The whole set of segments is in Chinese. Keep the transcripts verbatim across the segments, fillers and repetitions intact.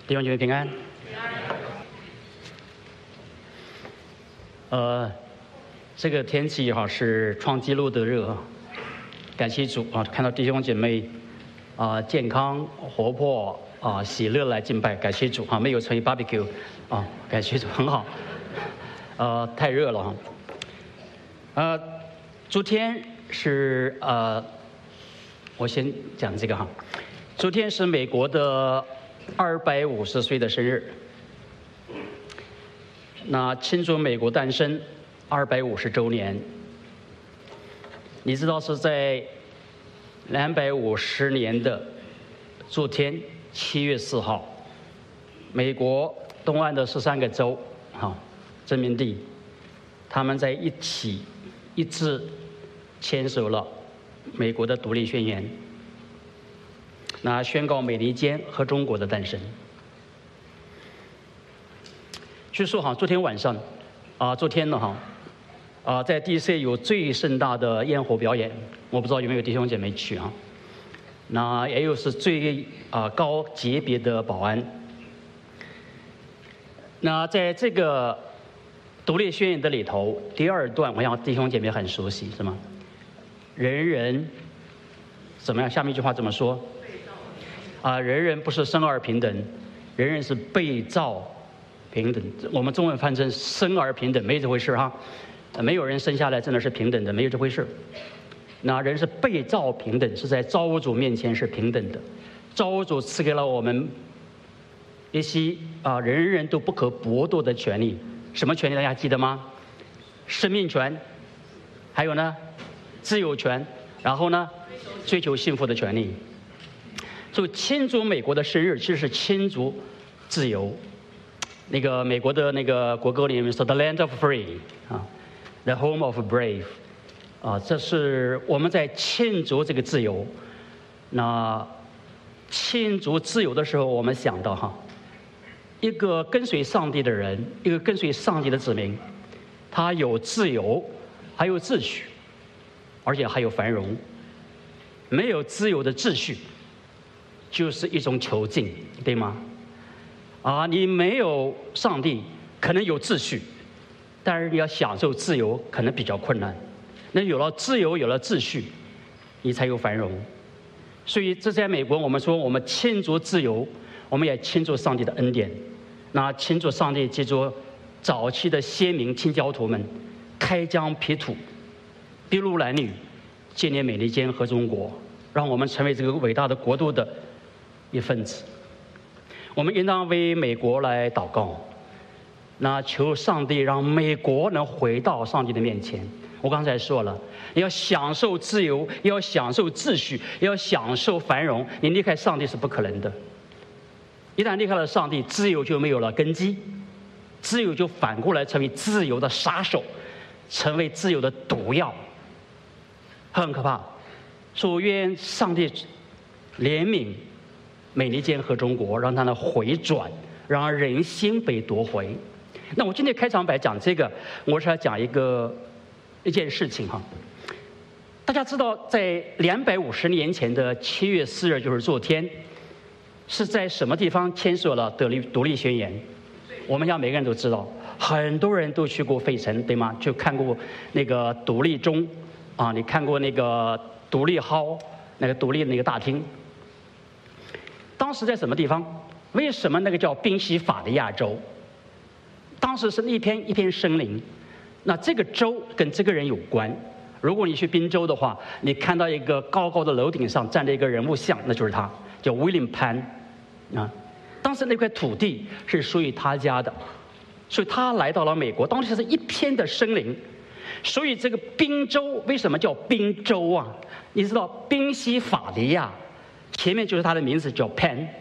弟兄姐妹平安。呃，这个天气哈是创纪录的热，感谢主啊！看到弟兄姐妹啊、呃、健康活泼啊、呃、喜乐来敬拜，感谢主啊！没有成为 barbecue 啊，感谢主很好。呃，太热了哈。呃，昨天是呃，我先讲这个哈，昨天是美国的二百五十岁的生日。那庆祝美国诞生二百五十周年，你知道是在两百五十年的昨天七月四号，美国东岸的十三个州啊殖民地，他们在一起一致签署了美国的独立宣言，那宣告美利坚和中国的诞生。据说哈，昨天晚上，啊、呃，昨天呢哈，啊、呃，在 D C 有最盛大的烟火表演，我不知道有没有弟兄姐妹去哈。那也有是最啊、呃、高级别的保安。那在这个独立宣言的里头，第二段，我想弟兄姐妹很熟悉，是吗？人人怎么样？下面一句话怎么说？啊、呃，人人不是生而平等，人人是被造平等。我们中文翻成生而平等，没有这回事哈，没有人生下来真的是平等的，没有这回事。那人是被造平等，是在造物主面前是平等的。造物主赐给了我们一些啊人人都不可剥夺的权利。什么权利大家记得吗？生命权，还有呢自由权，然后呢追求幸福的权利。所以庆祝美国的生日其实是庆祝自由。那个美国的那个国歌里面说 "The land of free" 啊 ，"The home of brave" 啊，这是我们在庆祝这个自由。那庆祝自由的时候，我们想到哈，一个跟随上帝的人，一个跟随上帝的子民，他有自由，还有秩序，而且还有繁荣。没有自由的秩序，就是一种囚禁，对吗？啊，你没有上帝，可能有秩序，但是你要享受自由，可能比较困难。那有了自由，有了秩序，你才有繁荣。所以，这在美国，我们说我们庆祝自由，我们也庆祝上帝的恩典。那庆祝上帝借助早期的先民清教徒们开疆辟土，筚路蓝缕，建立美利坚和中国，让我们成为这个伟大的国度的一份子。我们应当为美国来祷告，那求上帝让美国能回到上帝的面前。我刚才说了，要享受自由，要享受秩序，要享受繁荣，你离开上帝是不可能的。一旦离开了上帝，自由就没有了根基，自由就反过来成为自由的杀手，成为自由的毒药，很可怕。所以愿上帝怜悯美利坚和中国，让它呢回转，让人心被夺回。那我今天开场白讲这个，我是要讲一个一件事情哈。大家知道，在两百五十年前的七月四日，就是昨天，是在什么地方签署了独立独立宣言？我们想每个人都知道，很多人都去过费城，对吗？就看过那个独立钟啊，你看过那个独立号，那个独立那个大厅。当时在什么地方？为什么那个叫宾夕法尼亚州？当时是一片一片森林。那这个州跟这个人有关。如果你去宾州的话，你看到一个高高的楼顶上站着一个人物像，那就是他，叫 William Penn 啊。当时那块土地是属于他家的，所以他来到了美国。当时是一片的森林，所以这个宾州为什么叫宾州啊？你知道宾夕法尼亚前面就是他的名字叫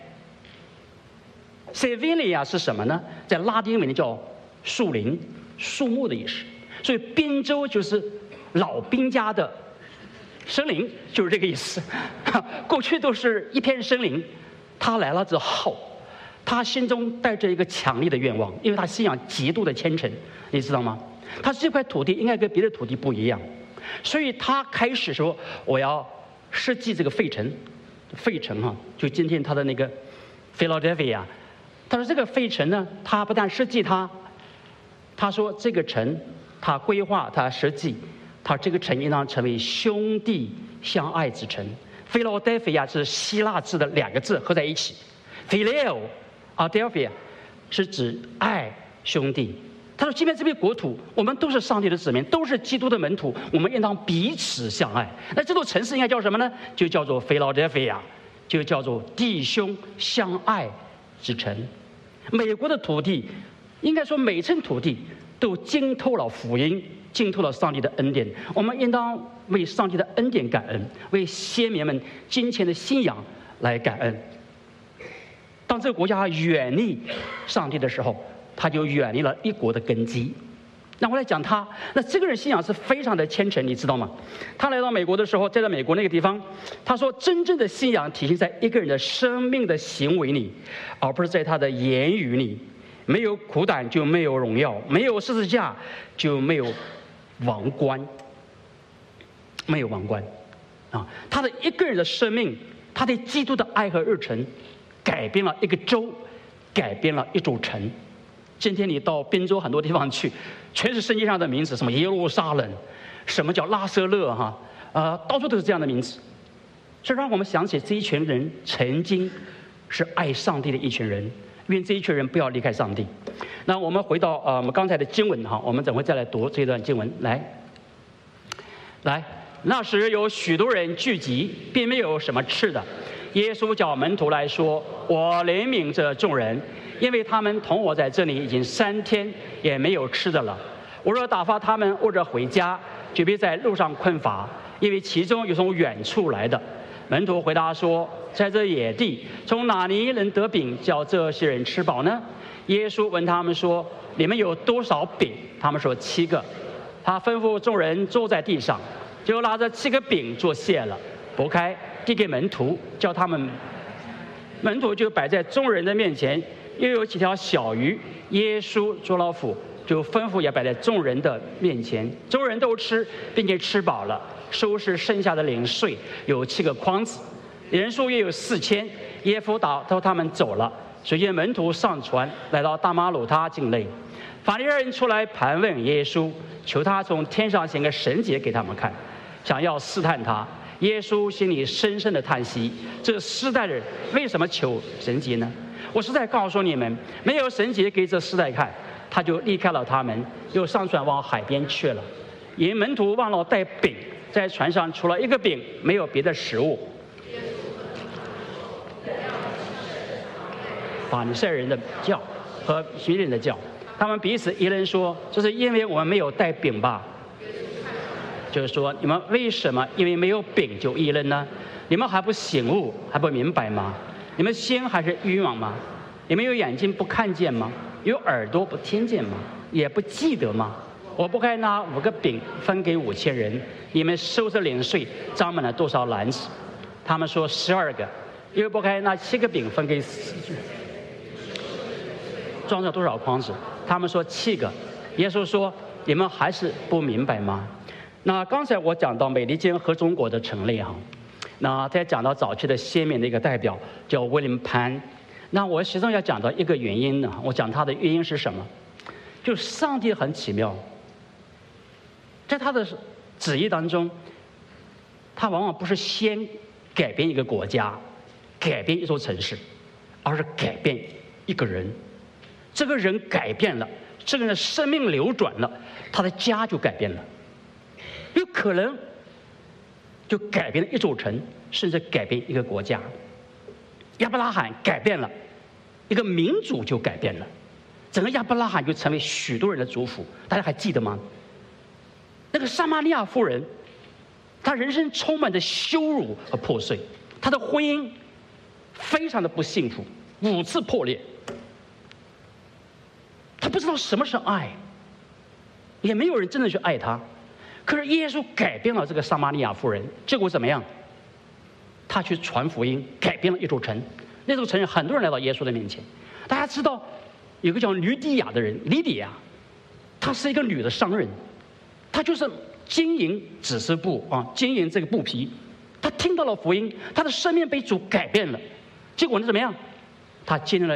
Penn。Savinia 是什么呢？在拉丁文叫树林、树木的意思。所以宾州就是老兵家的森林，就是这个意思。过去都是一片森林，他来了之后，他心中带着一个强烈的愿望，因为他信仰极度的虔诚，你知道吗？他这块土地应该跟别的土地不一样，所以他开始说我要设计这个费城。费城哈、啊，就今天他的那个 Philadelphia 他说这个费城呢，他不但设计它，他说这个城，他规划，他设计，他这个城应当成为兄弟相爱之城。Philadelphia 是希腊字的两个字合在一起 ，Phileo Adelphia 是指爱兄弟。他说，即便这片国土，我们都是上帝的子民，都是基督的门徒，我们应当彼此相爱。那这座城市应该叫什么呢？就叫做 Philadelphia， 就叫做弟兄相爱之城。美国的土地，应该说每寸土地都浸透了福音，浸透了上帝的恩典。我们应当为上帝的恩典感恩，为先民们金钱的信仰来感恩。当这个国家远离上帝的时候，他就远离了一国的根基。那我来讲他，那这个人信仰是非常的虔诚，你知道吗？他来到美国的时候，在美国那个地方，他说真正的信仰体现在一个人的生命的行为里，而不是在他的言语里。没有苦胆就没有荣耀，没有十字架就没有王冠，没有王冠啊！他的一个人的生命，他对基督的爱和热忱，改变了一个州，改变了一座城。今天你到宾州很多地方去，全是圣经上的名字，什么耶路撒冷，什么叫拉瑟勒哈，呃，到处都是这样的名字。这让我们想起这一群人曾经是爱上帝的一群人，愿这一群人不要离开上帝。那我们回到呃我们刚才的经文哈，我们等会再来读这段经文。来，来，那时有许多人聚集，并没有什么吃的。耶稣叫门徒来说：“我怜悯这众人。”因为他们同我在这里已经三天，也没有吃的了。我若打发他们或者回家，就别在路上困乏，因为其中有从远处来的。门徒回答说：“在这野地，从哪里能得饼叫这些人吃饱呢？”耶稣问他们说：“你们有多少饼？”他们说：“七个。”他吩咐众人坐在地上，就拿着七个饼做谢了，拨开递给门徒，叫他们。门徒就摆在众人的面前。又有几条小鱼，耶稣捉了斧，就吩咐也摆在众人的面前。众人都吃，并且吃饱了，收拾剩下的零碎，有七个筐子，人数约有四千。耶稣打发他们走了，随见门徒上船，来到大马鲁他境内。法利赛人出来盘问耶稣，求他从天上显个神迹给他们看，想要试探他。耶稣心里深深的叹息，这世代的人为什么求神迹呢？我实在告诉你们，没有神迹给这世代看。他就离开了他们，又上船往海边去了。因门徒忘了带饼，在船上除了一个饼，没有别的食物。法利赛人的教和许人的教，他们彼此议论说：“这是因为我们没有带饼吧？”就是说，你们为什么因为没有饼就议论呢？你们还不醒悟，还不明白吗？你们心还是愚妄吗？你们有眼睛不看见吗？有耳朵不听见吗？也不记得吗？我不该拿五个饼分给五千人，你们收拾零碎，装满了多少篮子？他们说十二个。又不该拿七个饼分给四，装上多少筐子？他们说七个。耶稣说：“你们还是不明白吗？”那刚才我讲到美利坚和中国的陈列哈。那再讲到早期的先民的一个代表叫威廉潘，那我其中要讲到一个原因呢，我讲他的原因是什么？就是上帝很奇妙，在他的旨意当中，他往往不是先改变一个国家，改变一座城市，而是改变一个人。这个人改变了，这个人的生命流转了，他的家就改变了，有可能就改变了一座城，甚至改变一个国家。亚伯拉罕改变了，一个民族就改变了，整个亚伯拉罕就成为许多人的族谱。大家还记得吗？那个撒玛利亚妇人，她人生充满着羞辱和破碎，她的婚姻非常的不幸福，五次破裂。她不知道什么是爱，也没有人真的去爱她。可是耶稣改变了这个撒玛利亚妇人，结果怎么样？他去传福音，改变了一座城。那座城很多人来到耶稣的面前。大家知道有个叫吕底亚的人，吕底亚，她是一个女的商人，她就是经营纸丝布啊，经营这个布匹。她听到了福音，她的生命被主改变了。结果呢怎么样？她经历了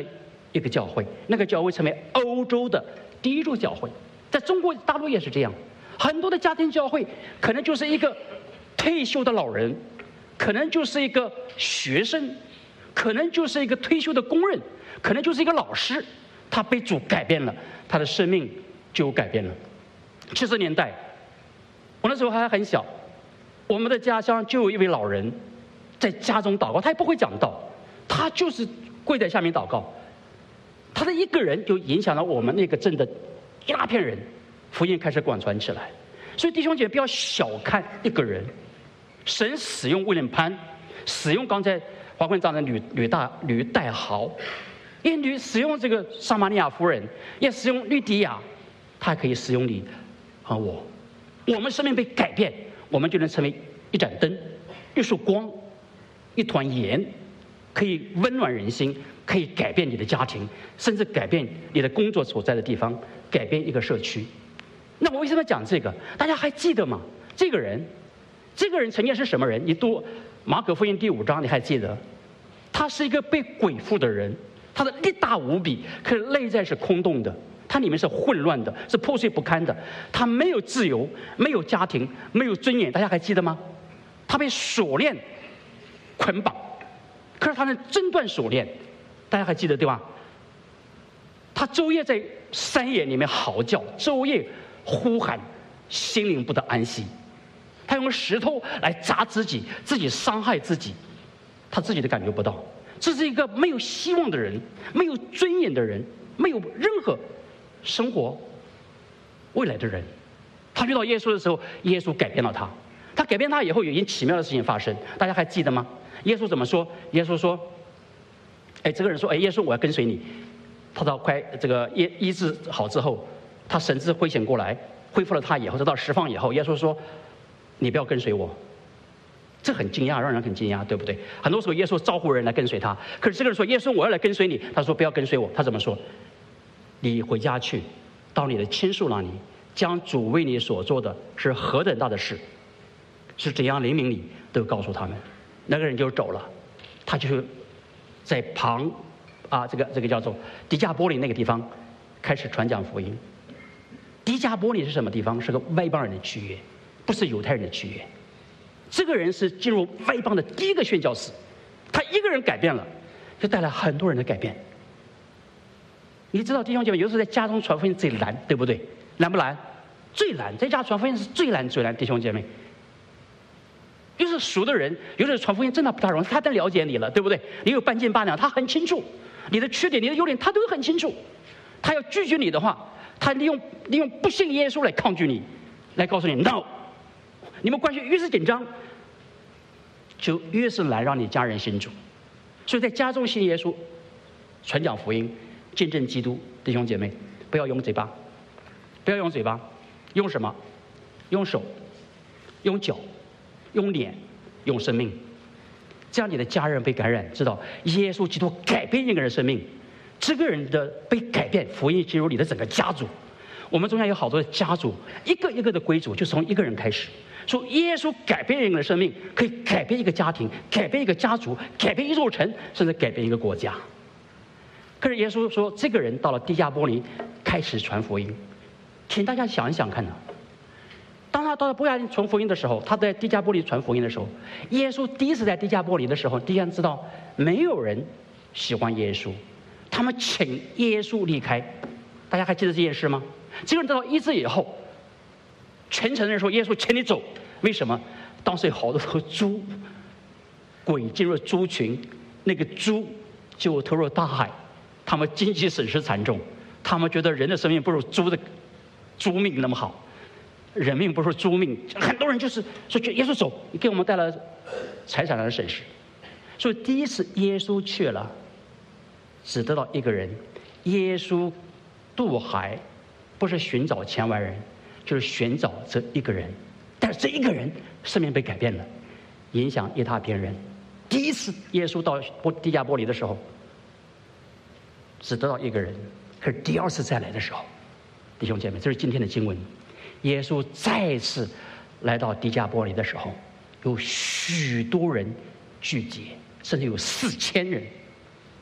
一个教会，那个教会成为欧洲的第一座教会。在中国大陆也是这样，很多的家庭教会可能就是一个退休的老人，可能就是一个学生，可能就是一个退休的工人，可能就是一个老师，他被主改变了，他的生命就改变了。七十年代，我那时候还很小，我们的家乡就有一位老人在家中祷告，他也不会讲道，他就是跪在下面祷告，他的一个人就影响了我们那个镇的一大片人，福音开始广传起来。所以弟兄姐妹不要小看一个人，神使用威廉潘，使用刚才华坤长的吕吕大吕代豪，也吕使用这个撒玛利亚夫人，也使用律迪亚，他可以使用你和我。我们生命被改变，我们就能成为一盏灯，一束光，一团盐，可以温暖人心，可以改变你的家庭，甚至改变你的工作所在的地方，改变一个社区。那我为什么讲这个？大家还记得吗？这个人，这个人曾经是什么人？你读马可福音第五章，你还记得？他是一个被鬼附的人，他的力大无比，可是内在是空洞的，他里面是混乱的，是破碎不堪的。他没有自由，没有家庭，没有尊严。大家还记得吗？他被锁链捆绑，可是他能挣断锁链。大家还记得对吧？他昼夜在山野里面嚎叫，昼夜呼喊，心灵不得安息。他用石头来砸自己，自己伤害自己，他自己都感觉不到。这是一个没有希望的人，没有尊严的人，没有任何生活未来的人。他遇到耶稣的时候，耶稣改变了他。他改变他以后，有一件奇妙的事情发生，大家还记得吗？耶稣怎么说？耶稣说：“哎，这个人说，哎，耶稣，我要跟随你。”他到快这个医医治好之后，他神志恢醒过来，恢复了他以后，得到释放以后，耶稣说：“你不要跟随我。”这很惊讶，让人很惊讶，对不对？很多时候耶稣招呼人来跟随他，可是这个人说：“耶稣，我要来跟随你。”他说：“不要跟随我。”他怎么说？你回家去，到你的亲属那里，将主为你所做的是何等大的事，是怎样灵明你，都告诉他们。那个人就走了，他就在旁啊，这个这个叫做迪加波利那个地方开始传讲福音。迪加波利是什么地方？是个外邦人的区域，不是犹太人的区域。这个人是进入外邦的第一个宣教士，他一个人改变了，就带来很多人的改变。你知道弟兄姐妹，有时候在家中传福音最难，对不对？难不难？最难，在家传福音是最难最难。弟兄姐妹，就是熟的人，有的传福音真的不大容易，他都了解你了，对不对？你有半斤八两，他很清楚你的缺点、你的优点，他都很清楚。他要拒绝你的话，他利用利用不信耶稣来抗拒你，来告诉你 no。你们关系越是紧张，就越是难让你家人信主。所以在家中信耶稣，传讲福音，见证基督。弟兄姐妹，不要用嘴巴，不要用嘴巴，用什么？用手，用脚，用脸，用生命。这样你的家人被感染，知道耶稣基督改变一个人生命，这个人的被改变，福音进入你的整个家族。我们中间有好多的家族，一个一个的归主，就从一个人开始。说耶稣改变人的生命，可以改变一个家庭，改变一个家族，改变一座城，甚至改变一个国家。可是耶稣说，这个人到了迪加波利开始传福音，请大家想一想看呢。当他到了波亚传福音的时候，他在迪加波利传福音的时候，耶稣第一次在迪加波利的时候，第一人知道没有人喜欢耶稣，他们请耶稣离开。大家还记得这件事吗？这个人得到医治以后，全城人说：“耶稣，请你走。”为什么？当时有好多头猪，鬼进入猪群，那个猪就投入大海，他们经济损失惨重，他们觉得人的生命不如猪的猪命那么好，人命不如猪命。很多人就是说：“耶稣走，你给我们带来财产上的损失。”所以第一次耶稣去了，只得到一个人。耶稣渡海，不是寻找千万人，就是寻找这一个人。但是这一个人生命被改变了，影响一大片人。第一次耶稣到迪加波利的时候，只得到一个人，可是第二次再来的时候，弟兄姐妹，这是今天的经文。耶稣再次来到迪加波利的时候，有许多人聚集，甚至有四千人。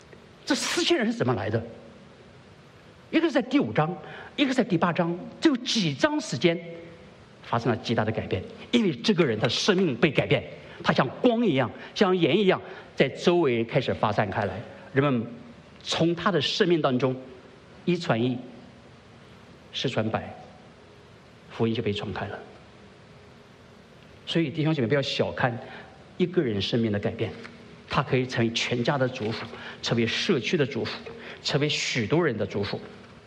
这四千人是怎么来的？一个是在第五章，一个是在第八章，只有几章时间发生了极大的改变。因为这个人他的生命被改变，他像光一样，像盐一样，在周围开始发散开来。人们从他的生命当中一传一，十传百，福音就被传开了。所以弟兄姐妹不要小看一个人生命的改变，他可以成为全家的祝福，成为社区的祝福，成为许多人的祝福。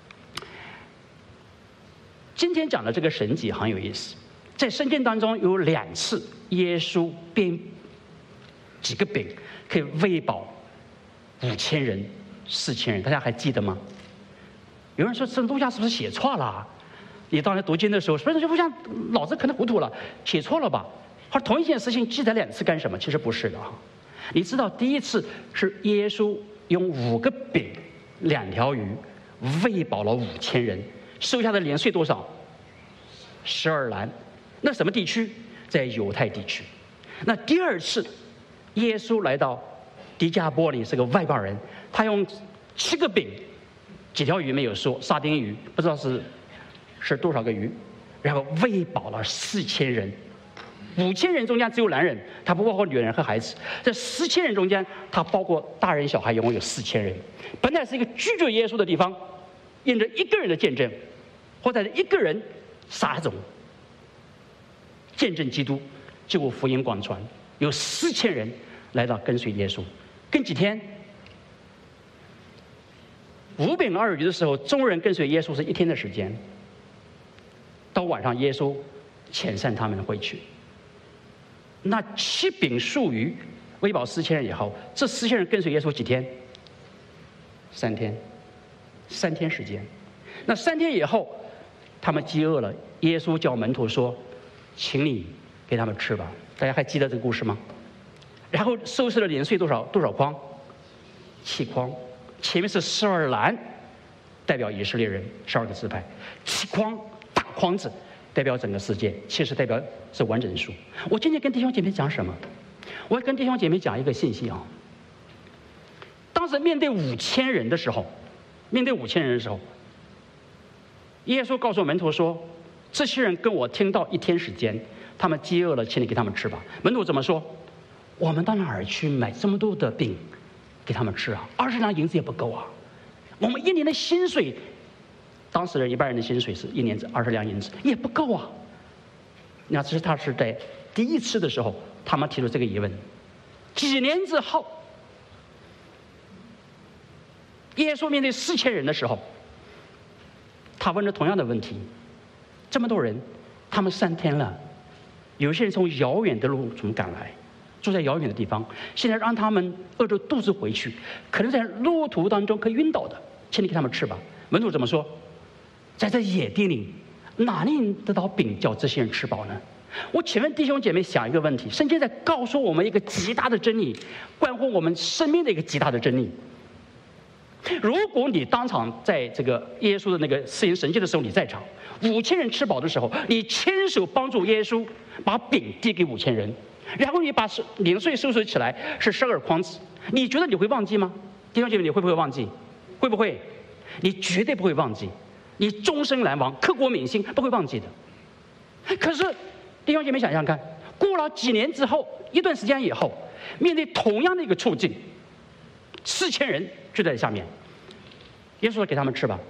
今天讲的这个神迹很有意思，在圣经当中有两次耶稣变几个饼可以喂饱五千人、四千人，大家还记得吗？有人说这路加是不是写错了？你当时读经的时候，是不是就不像脑子可能糊涂了，写错了吧？或者同一件事情记载两次干什么？其实不是的哈。你知道第一次是耶稣用五个饼、两条鱼喂饱了五千人，收下的年岁多少？十二篮。那什么地区？在犹太地区。那第二次，耶稣来到迪加波里，是个外邦人，他用七个饼、几条鱼没有说，沙丁鱼不知道是是多少个鱼，然后喂饱了四千人。五千人中间只有男人，他不包括女人和孩子。这四千人中间，他包括大人小孩，一共有四千人。本来是一个拒绝耶稣的地方，因着一个人的见证，或者一个人撒种，见证基督，结果福音广传，有四千人来到跟随耶稣。跟几天，五饼二鱼的时候，众人跟随耶稣是一天的时间。到晚上，耶稣遣散他们回去。那七饼数鱼喂饱四千人以后，这四千人跟随耶稣几天？三天，三天时间。那三天以后，他们饥饿了，耶稣叫门徒说：“请你给他们吃吧。”大家还记得这个故事吗？然后收拾了年岁多少多少筐？七筐。前面是十二篮，代表以色列人十二个支派；七筐大筐子，代表整个世界，其实代表是完整数。我今天跟弟兄姐妹讲什么？我要跟弟兄姐妹讲一个信息啊。当时面对五千人的时候，面对五千人的时候，耶稣告诉门徒说：“这些人跟我听到一天时间，他们饥饿了，请你给他们吃吧。”门徒怎么说？我们到哪儿去买这么多的饼给他们吃啊？二十两银子也不够啊！我们一年的薪水，当时人一般人的薪水是一年二十两银子，也不够啊。那这是他是在第一次的时候，他们提出这个疑问。几年之后，耶稣面对四千人的时候，他问了同样的问题：这么多人，他们三天了，有些人从遥远的路途赶来，住在遥远的地方，现在让他们饿着肚子回去，可能在路途当中可以晕倒的，请你给他们吃吧。门徒怎么说？在这野地里，哪里得到饼叫这些人吃饱呢？我请问弟兄姐妹想一个问题：圣经在告诉我们一个极大的真理，关乎我们生命的一个极大的真理。如果你当场在这个耶稣的那个施行神迹的时候你在场，五千人吃饱的时候，你牵手帮助耶稣把饼递给五千人，然后你把零碎收拾起来是十二筐子，你觉得你会忘记吗？弟兄姐妹，你会不会忘记？会不会？你绝对不会忘记，你终身难忘，刻骨铭心，不会忘记的。可是弟兄姐妹想想看，过了几年之后，一段时间以后，面对同样的一个处境，四千人就在下面，耶稣说给他们吃吧。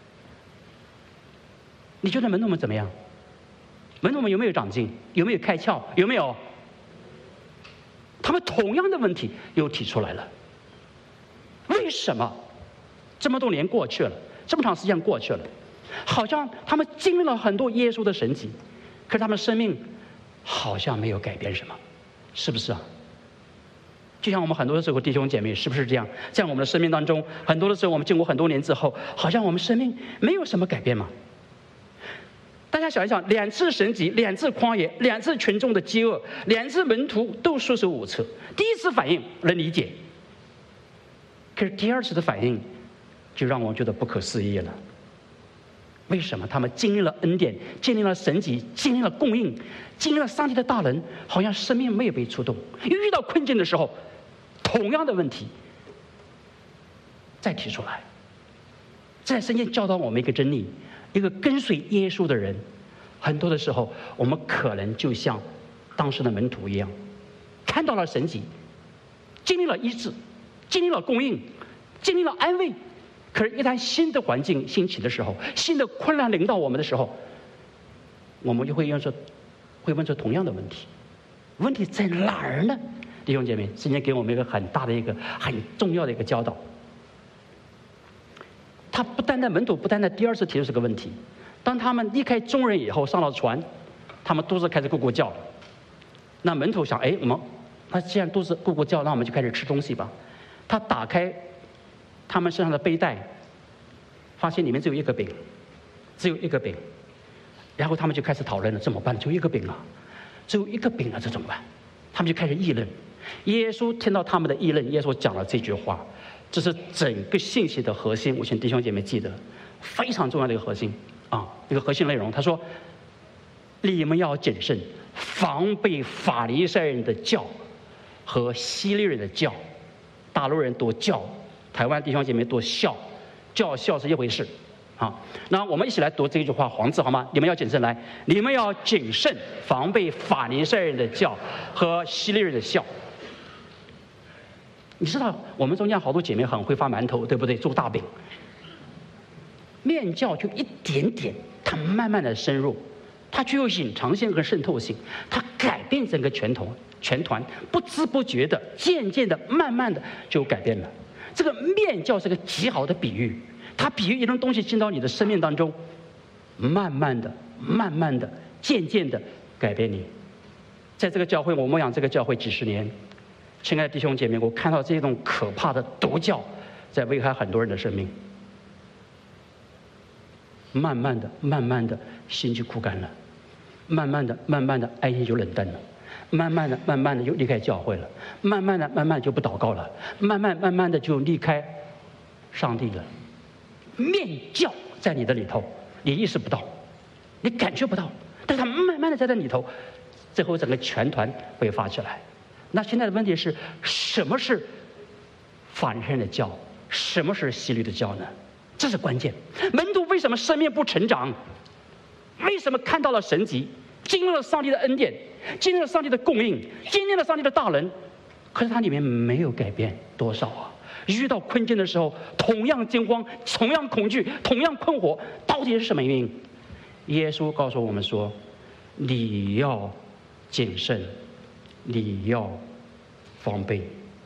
你觉得门徒们怎么样？门徒们有没有长进？有没有开窍？有没有？他们同样的问题又提出来了。为什么这么多年过去了，这么长时间过去了，好像他们经历了很多耶稣的神迹，可是他们生命好像没有改变什么，是不是啊？就像我们很多的时候，弟兄姐妹，是不是这样？在我们的生命当中，很多的时候，我们经过很多年之后，好像我们生命没有什么改变嘛。大家想一想，两次神迹，两次旷野，两次群众的饥饿，两次门徒都束手无策。第一次反应能理解，可是第二次的反应就让我觉得不可思议了。为什么他们经历了恩典，经历了神迹，经历了供应，经历了上帝的大能，好像生命没有被触动？遇到困境的时候，同样的问题再提出来。在圣经教导我们一个真理：一个跟随耶稣的人，很多的时候，我们可能就像当时的门徒一样，看到了神迹，经历了医治，经历了供应，经历了安慰。可是，一旦新的环境兴起的时候，新的困难临到我们的时候，我们就会用说，会问出同样的问题：问题在哪儿呢？弟兄姐妹，圣经给我们一个很大的一个很重要的一个教导。他不单单门徒不单单第二次提出这个问题，当他们离开众人以后，上了船，他们肚子开始咕咕叫了。那门徒想：哎，我们那既然肚子咕咕叫，那我们就开始吃东西吧。他打开他们身上的背带，发现里面只有一个饼，只有一个饼。然后他们就开始讨论了：怎么办？就一个饼啊，只有一个饼啊，这怎么办？他们就开始议论。耶稣听到他们的议论，耶稣讲了这句话，这是整个信息的核心。我请弟兄姐妹记得，非常重要的一个核心啊，一个核心内容。他说：你们要谨慎，防备法利赛人的教和希律人的教。大陆人多教，台湾弟兄姐妹多孝，教孝是一回事啊。那我们一起来读这句话，黄字好吗？你们要谨慎，来，你们要谨慎，防备法利赛人的教和希律人的孝。你知道我们中间好多姐妹很会发馒头，对不对？做大饼，面教就一点点，它慢慢的深入，它具有隐藏性和渗透性，它改变整个全团，全团不知不觉的、渐渐的、慢慢的就改变了。这个面教是个极好的比喻，它比喻一种东西进到你的生命当中，慢慢的、慢慢的、渐渐的改变你。在这个教会，我牧养这个教会几十年。亲爱的弟兄姐妹，我看到这种可怕的毒教在危害很多人的生命。慢慢的、慢慢的，心就枯干了；慢慢的、慢慢的，爱心就冷淡了；慢慢的、慢慢的，就离开教会了；慢慢的、慢慢的就不祷告了；慢慢、慢慢的就离开上帝了。面教在你的里头，你意识不到，你感觉不到，但是它慢慢的在这里头，最后整个全团会发起来。那现在的问题是，什么是法利赛人的教？什么是希律的教呢？这是关键。门徒为什么生命不成长？为什么看到了神迹，经历了上帝的恩典，经历了上帝的供应，经历了上帝的大能，可是它里面没有改变多少啊？遇到困境的时候，同样惊慌，同样恐惧，同样困惑，到底是什么原因？耶稣告诉我们说：你要谨慎，你要防备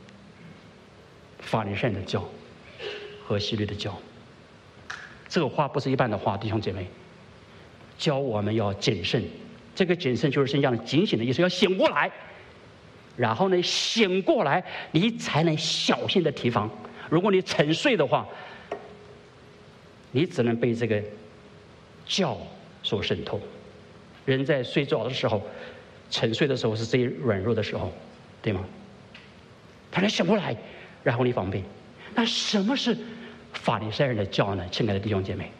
法利赛人的教和希律的教。这个话不是一般的话，弟兄姐妹，教我们要谨慎。这个谨慎就是圣经的警醒的意思，要醒过来。然后呢，醒过来，你才能小心的提防。如果你沉睡的话，你只能被这个教所渗透。人在睡着的时候，沉睡的时候是最软弱的时候，对吗？他能醒过来，然后你防备。那什么是法利赛人的教呢？亲爱的弟兄姐妹，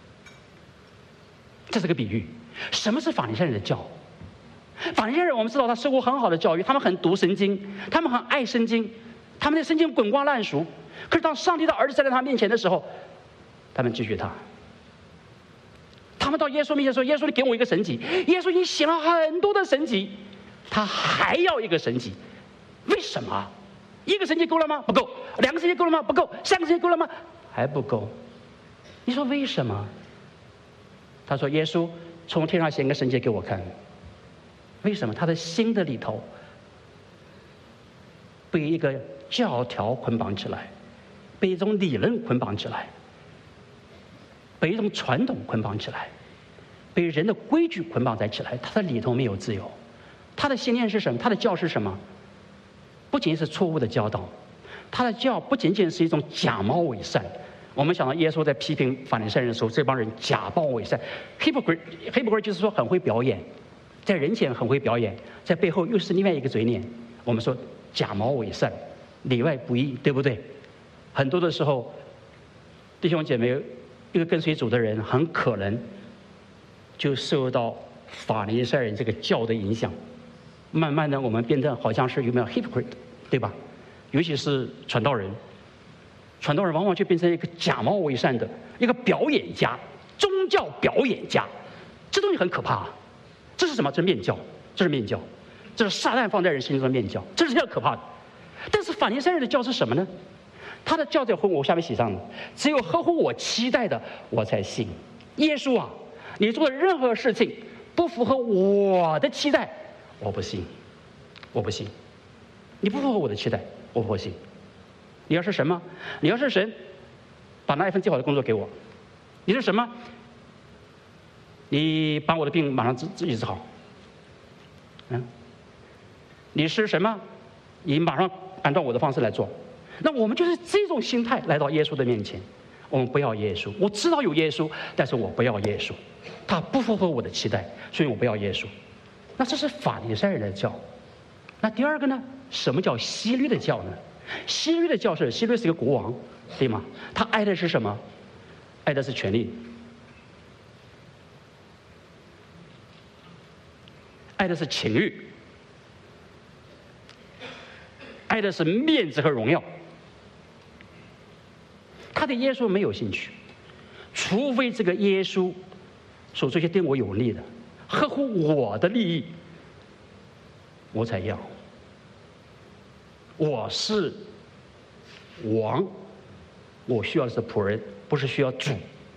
这是个比喻。什么是法利赛人的教？法利赛人我们知道他受过很好的教育，他们很读圣经，他们很爱圣经，他们对圣经滚瓜烂熟。可是当上帝的儿子站在他面前的时候，他们拒绝他。他们到耶稣面前说：耶稣，你给我一个神迹。耶稣已经写了很多的神迹，他还要一个神迹。为什么？一个神迹够了吗？不够。两个神迹够了吗？不够。三个神迹够了吗？还不够。你说为什么？他说：耶稣，从天上显个神迹给我看。为什么？他的心的里头被一个教条捆绑起来，被一种理论捆绑起来，被一种传统捆绑起来，被人的规矩捆绑在起来。他的里头没有自由。他的信念是什么？他的教是什么？不仅是错误的教导，他的教不仅仅是一种假冒伪善。我们想到耶稣在批评法利赛人的时候，这帮人假冒伪善 ，hypocrite hypocrite 就是说很会表演。在人前很会表演，在背后又是另外一个嘴脸。我们说假冒伪善，里外不一，对不对？很多的时候，弟兄姐妹，一个跟随主的人，很可能就受到法利赛人这个教的影响。慢慢的，我们变得好像是有没有 hypocrite， 对吧？尤其是传道人， 传道人往往就变成一个假冒伪善的一个表演家，宗教表演家。这东西很可怕啊！这是什么？这是面教，这是面教，这是撒旦放在人心中的面教，这是比较可怕的。但是法利赛人的教是什么呢？他的教在婚我下面写上的，只有合乎我期待的，我才信。耶稣啊，你做的任何事情不符合我的期待，我不信，我不信。你不符合我的期待，我不信。你要是神吗？你要是神，把那一份最好的工作给我。你是什么？你把我的病马上治治治好。嗯，你是什么？你马上按照我的方式来做。那我们就是这种心态来到耶稣的面前。我们不要耶稣，我知道有耶稣，但是我不要耶稣，他不符合我的期待，所以我不要耶稣。那这是法利赛人的教。那第二个呢？什么叫希律的教呢？希律的教是，希律是一个国王，对吗？他爱的是什么？爱的是权力，爱的是情欲，爱的是面子和荣耀。他对耶稣没有兴趣，除非这个耶稣所做些对我有利的，合乎我的利益，我才要。我是王，我需要的是仆人，不是需要主。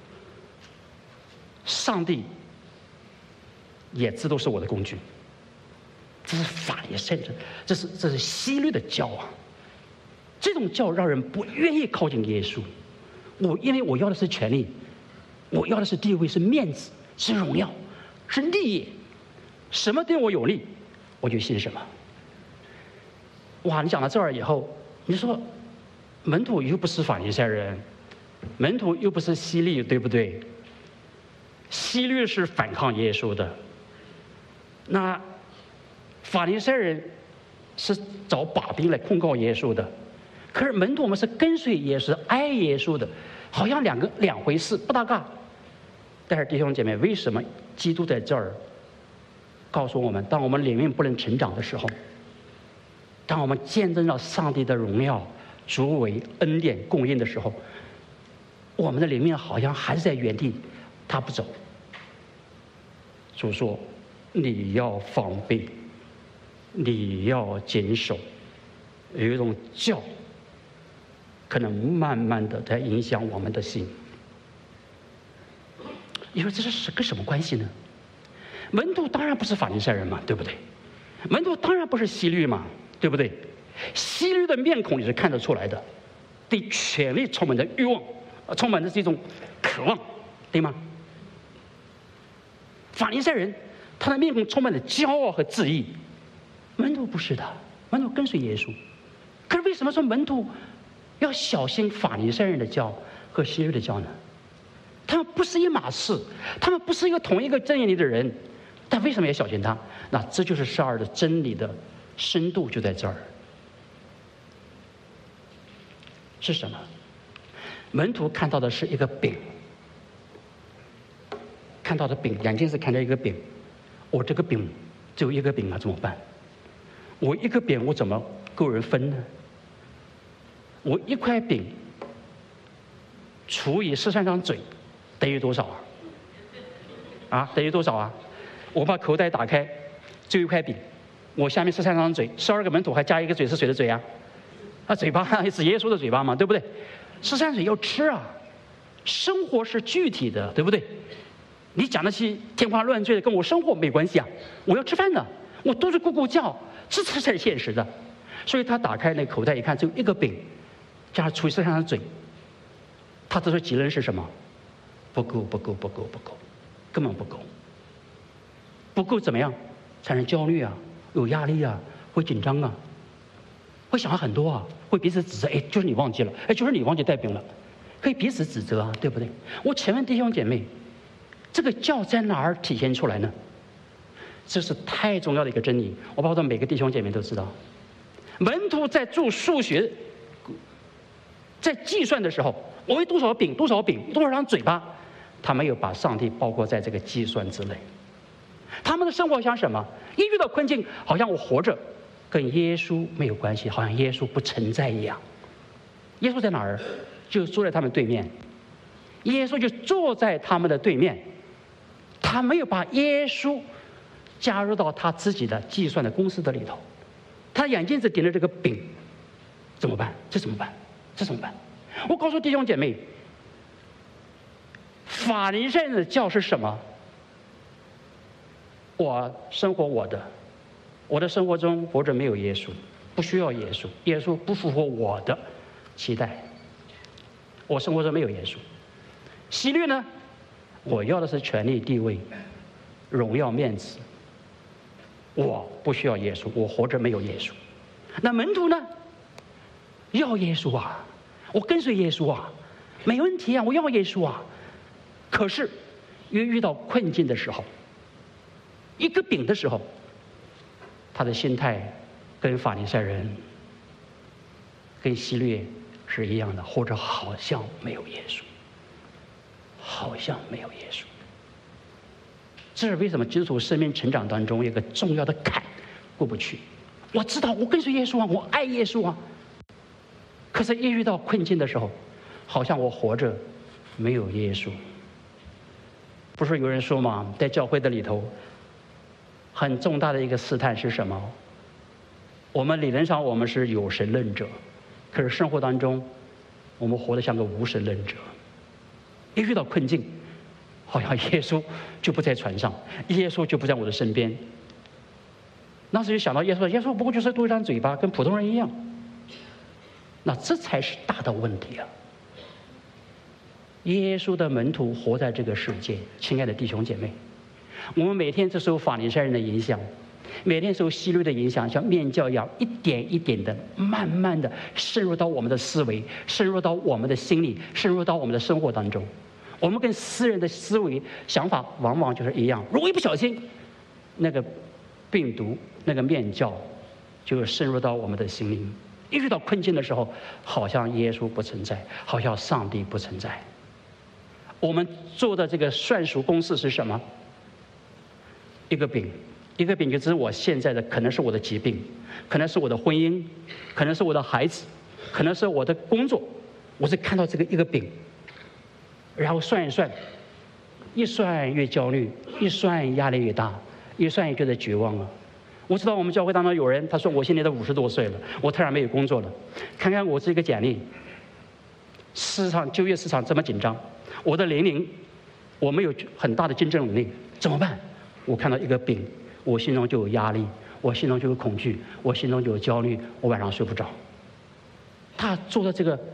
上帝也知道是我的工具。这是法利赛人，这是这是希律的教啊。这种教让人不愿意靠近耶稣。我因为我要的是权利，我要的是地位，是面子，是荣耀，是利益。什么对我有利，我就信什么。哇，你讲到这儿以后，你说门徒又不是法利赛人，门徒又不是希律，对不对？希律是反抗耶稣的，那法利赛人是找把柄来控告耶稣的。可是门徒我们是跟随耶稣、爱耶稣的，好像两个两回事，不搭嘎。但是弟兄姐妹，为什么基督在这儿告诉我们，当我们灵命不能成长的时候，当我们见证了上帝的荣耀、主为恩典供应的时候，我们的灵命好像还是在原地，他不走。主说：“你要防备，你要谨守。”有一种教，可能慢慢的在影响我们的心。你说这是个什么关系呢？门徒当然不是法利赛人嘛，对不对？门徒当然不是希律嘛，对不对？希律的面孔也是看得出来的，对权力充满着欲望，充满着这种渴望，对吗？法利赛人他的面孔充满着骄傲和自义，门徒不是的，门徒跟随耶稣。可是为什么说门徒要小心法利赛人的教和希律的教呢？他们不是一码事，他们不是一个同一个阵营里的人，但为什么要小心他？那这就是十二的真理的深度就在这儿。是什么？门徒看到的是一个饼，看到的饼，眼睛是看到一个饼。我这个饼只有一个饼啊，怎么办？我一个饼我怎么够人分呢？我一块饼除以十三张嘴，等于多少啊？啊，等于多少啊？我把口袋打开，就一块饼，我下面十三张嘴，十二个门徒还加一个嘴，是谁的嘴啊？啊，嘴巴是耶稣的嘴巴嘛，对不对？十三嘴要吃啊，生活是具体的，对不对？你讲那些天花乱坠的，跟我生活没关系啊！我要吃饭的，我肚子咕咕叫，这才是现实的。所以他打开那口袋一看，只有一个饼，加上除以十三张嘴，他得出结论是什么？不够，不够，不够，不够，根本不够。不够怎么样？产生焦虑啊，有压力啊，会紧张啊，会想很多啊，会彼此指责。哎，就是你忘记了，哎，就是你忘记带饼了，可以彼此指责啊，对不对？我请问弟兄姐妹，这个教在哪儿体现出来呢？这是太重要的一个真理，我包括每个弟兄姐妹都知道。门徒在做数学，在计算的时候，我有多少饼，多少饼，多少张嘴巴，他没有把上帝包括在这个计算之内。他们的生活像什么？一遇到困境，好像我活着跟耶稣没有关系，好像耶稣不存在一样。耶稣在哪儿？ 就坐在他们对面，耶稣就坐在他们的对面，他没有把耶稣加入到他自己的计算的公式的里头，他眼睛只盯着这个饼，怎么办？这怎么办？这怎么办？我告诉弟兄姐妹，法利赛人的教是什么？我生活我的，我的生活中活着没有耶稣，不需要耶稣，耶稣不符合我的期待，我生活中没有耶稣。希律呢？我要的是权力、地位、荣耀、面子，我不需要耶稣，我活着没有耶稣。那门徒呢？要耶稣啊，我跟随耶稣啊，没问题啊，我要耶稣啊。可是，一遇到困境的时候，一个饼的时候，他的心态跟法利赛人、跟希律是一样的，或者好像没有耶稣，好像没有耶稣。这是为什么基督徒生命成长当中有一个重要的坎过不去。我知道我跟随耶稣啊，我爱耶稣啊，可是一遇到困境的时候，好像我活着没有耶稣。不是有人说吗？在教会的里头，很重大的一个试探是什么？我们理论上我们是有神论者，可是生活当中，我们活得像个无神论者。一遇到困境，好像耶稣就不在船上，耶稣就不在我的身边。那时就想到耶稣，耶稣不过就是多一张嘴巴，跟普通人一样。那这才是大的问题啊！耶稣的门徒活在这个世界，亲爱的弟兄姐妹，我们每天都受法利赛人的影响，每天受希律的影响，像面教一样，一点一点的、慢慢的渗入到我们的思维，渗入到我们的心里，渗入到我们的生活当中。我们跟私人的思维想法往往就是一样，如果一不小心，那个病毒、那个面教就渗入到我们的心灵。一遇到困境的时候，好像耶稣不存在，好像上帝不存在。我们做的这个算术公式是什么？一个饼，一个饼就是我现在的，可能是我的疾病，可能是我的婚姻，可能是我的孩子，可能是我的工作。我是看到这个一个饼，然后算一算，一算越焦虑，一算压力越大，一算也觉得绝望了。我知道我们教会当中有人，他说我现在都五十多岁了，我突然没有工作了，看看我这个简历，市场就业市场这么紧张，我的年龄我没有很大的竞争能力，怎么办？我看到一个饼，我心中就有压力，我心中就有恐惧，我心中就有焦虑，我晚上睡不着。他做的这个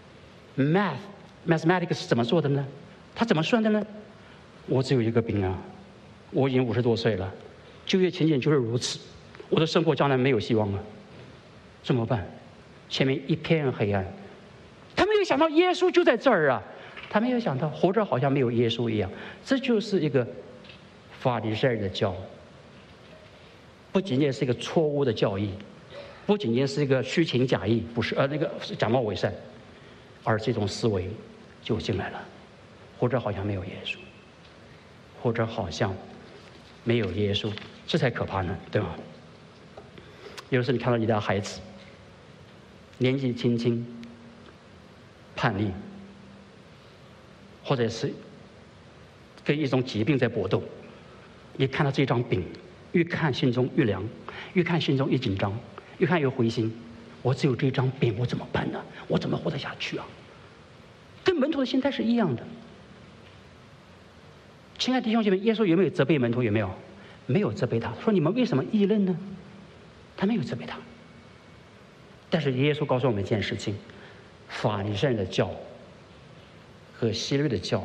math mathematics 是怎么做的呢？他怎么算的呢？我只有一个饼啊，我已经五十多岁了，就业前景就是如此，我的生活将来没有希望了，怎么办？前面一片黑暗。他没有想到耶稣就在这儿啊，他没有想到活着好像没有耶稣一样。这就是一个法利赛人的教，不仅仅是一个错误的教义，不仅仅是一个虚情假意，不是呃那个假冒伪善，而这种思维就进来了，活着好像没有耶稣，或者好像没有耶稣，这才可怕呢，对吗？有时候你看到你的孩子年纪轻轻叛逆，或者是跟一种疾病在搏斗，你看到这张饼，越看心中越凉，越看心中越紧张，越看越灰心。我只有这张饼，我怎么办呢？我怎么活得下去啊？跟门徒的心态是一样的。亲爱的弟兄姐妹，耶稣有没有责备门徒？有没有？没有责备他，说你们为什么议论呢？他没有责备他。但是耶稣告诉我们一件事情：法利赛人的教和希律的教，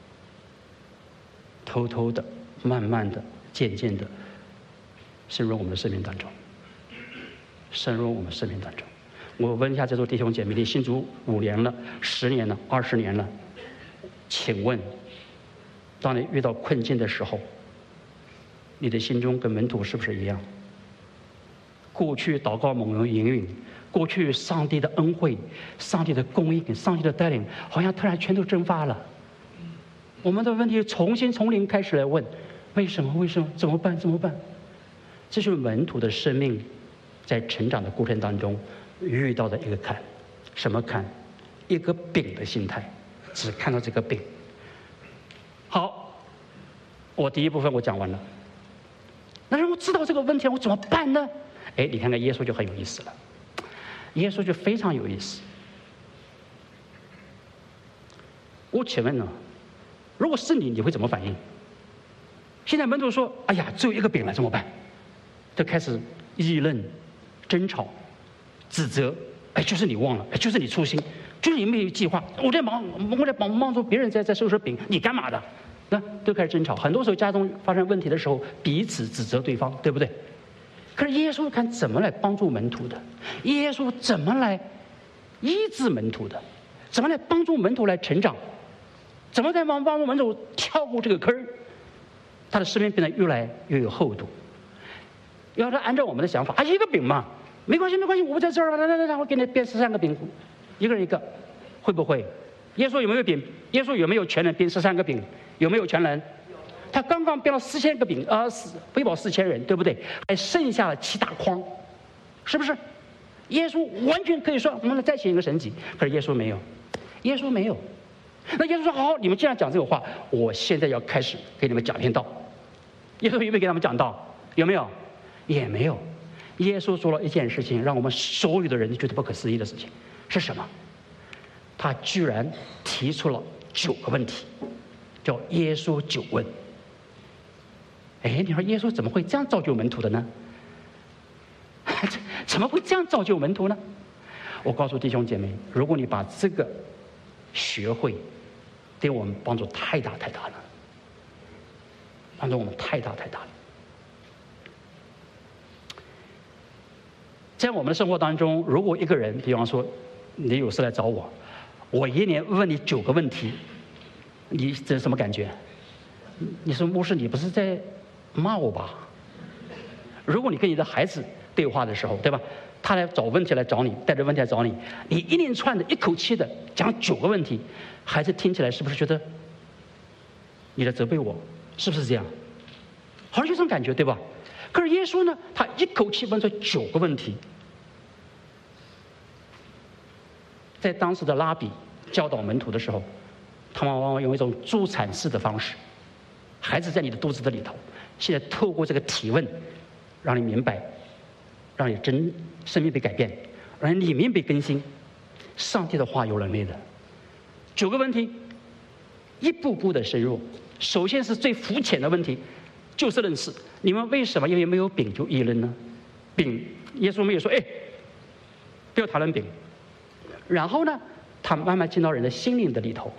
偷偷的、慢慢的、渐渐的深入我们的生命当中，深入我们生命当中。我问一下这座弟兄姐妹，你信主五年了、十年了、二十年了，请问，当你遇到困境的时候，你的心中跟门徒是不是一样？过去祷告蒙恩应允，过去上帝的恩惠、上帝的供应、上帝的带领，好像突然全都蒸发了。我们的问题重新从零开始来问：为什么？为什么？怎么办？怎么办？这就是门徒的生命在成长的过程当中遇到的一个坎。什么坎？ 一个饼的心态，只看到这个饼。好，我第一部分我讲完了。那让我知道这个问题，我怎么办呢？哎，你看看耶稣就很有意思了，耶稣就非常有意思。我请问呢，如果是你，你会怎么反应？现在门徒说：“哎呀，只有一个饼了，怎么办？”就开始议论、争吵、指责。哎，就是你忘了，哎，就是你粗心，就是你没有计划。我在忙，我在帮帮助别人在在收拾饼，你干嘛的？那都开始争吵。很多时候家中发生问题的时候，彼此指责对方，对不对？可是耶稣看怎么来帮助门徒的，耶稣怎么来医治门徒的，怎么来帮助门徒来成长，怎么在帮帮助门徒跳过这个坑儿，他的诗篇变得越来越有厚度。要是按照我们的想法，啊，一个饼嘛，没关系没关系，我不在这儿，来来来来，我给你编十三个饼，一个人一个，会不会？耶稣有没有饼？耶稣有没有权能编十三个饼？有没有权能？他刚刚编了四千个饼，呃，喂饱四千人，对不对？还剩下了七大筐，是不是？耶稣完全可以说，我们再写一个神迹，可是耶稣没有，耶稣没有。那耶稣说：“好，你们既然讲这个话，我现在要开始给你们讲篇道。”耶稣有没有给他们讲道？有没有？也没有。耶稣做了一件事情，让我们所有的人觉得不可思议的事情，是什么？他居然提出了九个问题，叫耶稣九问。哎，你说耶稣怎么会这样造就门徒的呢？怎么会这样造就门徒呢？我告诉弟兄姐妹，如果你把这个学会，对我们帮助太大太大了，帮助我们太大太大了。在我们的生活当中，如果一个人，比方说你有事来找我，我一年问你九个问题，你这是什么感觉？你说牧师，你不是在骂我吧？如果你跟你的孩子对话的时候，对吧？他来找问题来找你，带着问题来找你，你一连串的一口气的讲九个问题，孩子听起来是不是觉得你在责备我？是不是这样？好像有这种感觉，对吧？可是耶稣呢，他一口气问出九个问题。在当时的拉比教导门徒的时候，他们往往用一种助产士的方式，孩子在你的肚子的里头，现在透过这个提问，让你明白，让你真生命被改变，让你里面被更新。上帝的话有能力的。九个问题，一步步的深入。首先是最肤浅的问题，就事论事。你们为什么因为没有饼就议论呢？饼，耶稣没有说，哎，不要谈论饼。然后呢，他慢慢进到人的心灵的里头。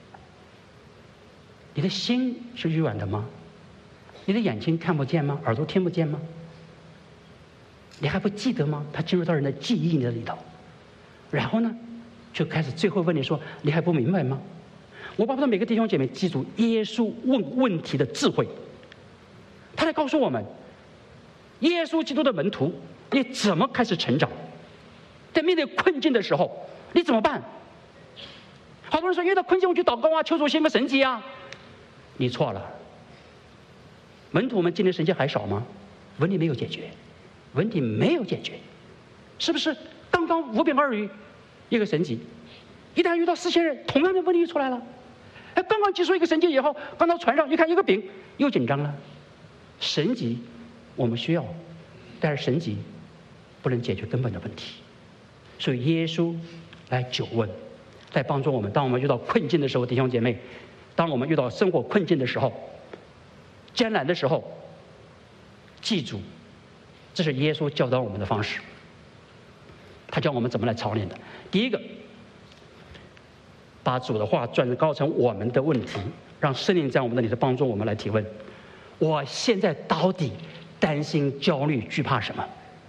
你的心是软的吗？你的眼睛看不见吗？耳朵听不见吗？你还不记得吗？他进入到人的记忆的里头。然后呢，就开始最后问你说，你还不明白吗？我巴不得每个弟兄姐妹记住耶稣问问题的智慧。他来告诉我们，耶稣基督的门徒，你怎么开始成长？在面对困境的时候，你怎么办？好多人说遇到困境我去祷告啊，求主行个神迹啊。你错了。门徒们经历神迹还少吗？问题没有解决，问题没有解决，是不是？刚刚五饼二鱼一个神迹，一旦遇到四千人，同样的问题出来了。哎，刚刚结束一个神迹以后，刚到船上一看一个饼，又紧张了。神迹我们需要，但是神迹不能解决根本的问题。所以耶稣来九问，来帮助我们。当我们遇到困境的时候，弟兄姐妹，当我们遇到生活困境的时候，艰难的时候，记住，这是耶稣教导我们的方式。他教我们怎么来操练的。第一个，把主的话转高成我们的问题，让圣灵在我们的里头帮助我们来提问。我现在到底担心、焦虑、惧怕什么？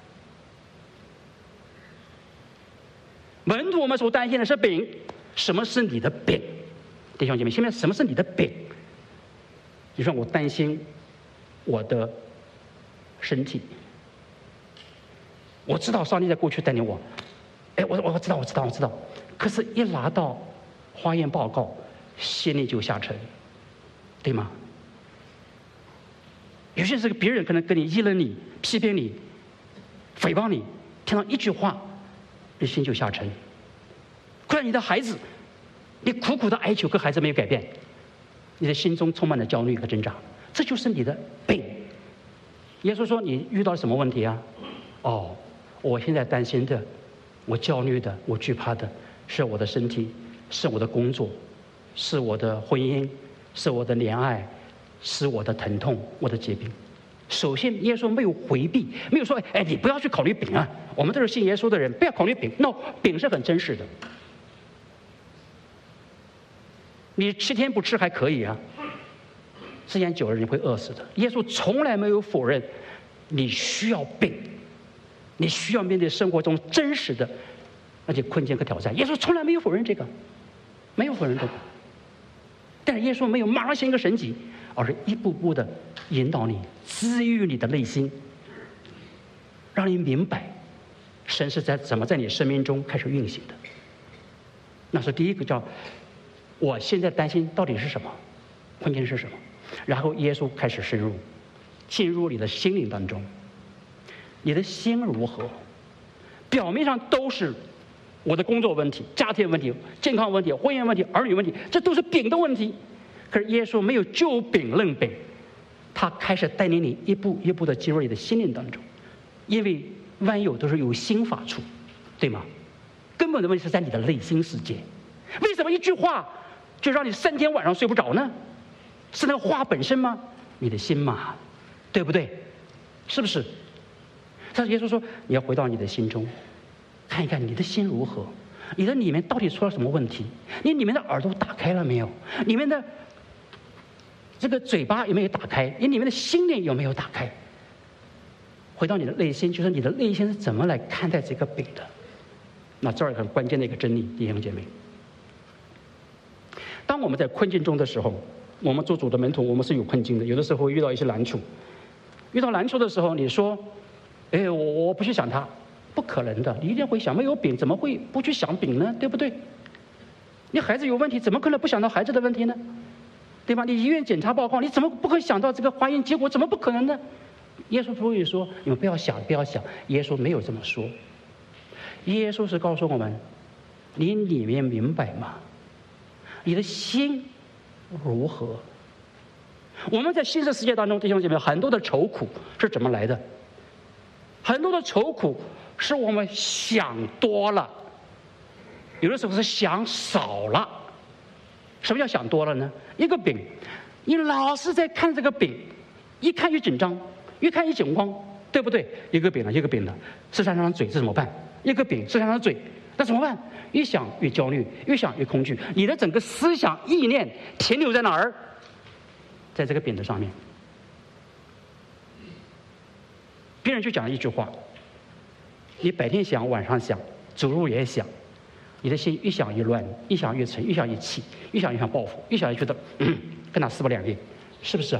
门徒我们所担心的是饼，什么是你的饼？弟兄姐妹，现在什么是你的饼？你说我担心我的身体，我知道上帝在过去带领我，哎，我我知道我知道我知道，可是一拿到化验报告，心里就下沉，对吗？有些是别人可能跟你议论你、批评你、诽谤你，听到一句话，你心就下沉。 看到你的孩子，你苦苦的哀求，可孩子没有改变，你的心中充满了焦虑和挣扎，这就是你的病。耶稣说：“你遇到什么问题啊？哦，我现在担心的，我焦虑的，我惧怕的，是我的身体，是我的工作，是我的婚姻，是我的恋爱，是我的疼痛，我的疾病。”首先，耶稣没有回避，没有说：“哎，你不要去考虑饼啊，我们都是信耶稣的人，不要考虑饼。” no， 饼是很真实的。你七天不吃还可以啊，时间久了你会饿死的。耶稣从来没有否认你需要饼，你需要面对生活中真实的那些困境和挑战。耶稣从来没有否认这个，没有否认这个。但是耶稣没有马上行一个神迹，而是一步步的引导你，治愈你的内心，让你明白神是在怎么在你生命中开始运行的。那是第一个，叫我现在担心到底是什么，困境是什么。然后耶稣开始深入进入你的心灵当中，你的心如何？表面上都是我的工作问题、家庭问题、健康问题、婚姻问题、儿女问题，这都是饼的问题。可是耶稣没有就饼论饼，他开始带领你一步一步的进入你的心灵当中，因为万有都是由心发出，对吗？根本的问题是在你的内心世界。为什么一句话就让你三天晚上睡不着呢？是那个话本身吗？你的心嘛，对不对？是不是？但是耶稣说，你要回到你的心中，看一看你的心如何，你的里面到底出了什么问题？你里面的耳朵打开了没有？里面的这个嘴巴有没有打开？你里面的心灵有没有打开？回到你的内心，就是你的内心是怎么来看待这个饼的？那这儿很关键的一个真理，弟兄姐妹。当我们在困境中的时候，我们做主的门徒，我们是有困境的，有的时候会遇到一些难处。遇到难处的时候，你说：“哎，我我不去想它，不可能的，你一定会想。没有饼，怎么会不去想饼呢？对不对？你孩子有问题，怎么可能不想到孩子的问题呢？对吧？你医院检查报告，你怎么不会想到这个化验结果？怎么不可能呢？”耶稣不会说：“你们不要想，不要想。”耶稣没有这么说。耶稣是告诉我们：“你里面明白吗？你的心如何？”我们在现实世界当中，弟兄姐妹，很多的愁苦是怎么来的？很多的愁苦是我们想多了，有的时候是想少了。什么叫想多了呢？一个饼，你老是在看这个饼，一看越紧张，越看越紧张，对不对？一个饼了，一个饼了，吃上张嘴，这怎么办？一个饼吃上张嘴，那怎么办？越想越焦虑，越想越恐惧。你的整个思想意念停留在哪儿？在这个饼的上面。别人就讲了一句话：你白天想，晚上想，走路也想，你的心越想越乱，越想越沉，越想越气，越想越想报复，越想越觉得嗯，跟他势不两立，是不是？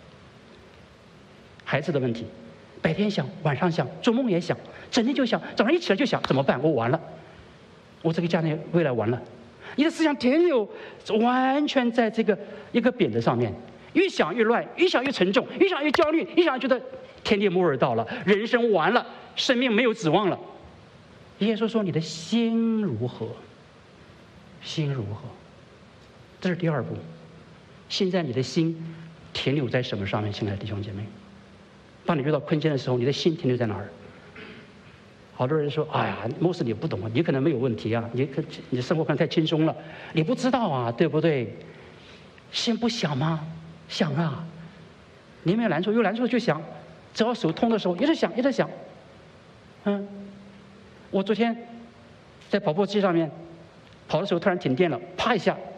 孩子的问题，白天想，晚上想，做梦也想，整天就想，早上一起来就想怎么办？我完了，我这个家庭未来完了。你的思想停留完全在这个一个饼的上面，越想越乱，越想越沉重，越想越焦虑，越想越觉得天地末日到了，人生完了，生命没有指望了。耶稣说：“你的心如何？心如何？”这是第二步。现在你的心停留在什么上面？亲爱的弟兄姐妹，当你遇到困境的时候，你的心停留在哪儿？好多人说：“哎呀，牧师你不懂啊，你可能没有问题啊，你可你的生活可能太轻松了，你不知道啊，对不对？心不想吗？想啊！你有没有难处？有难处就想，只要手痛的时候，一直想，一直想。嗯，我昨天在跑步机上面跑的时候，突然停电了，啪一下，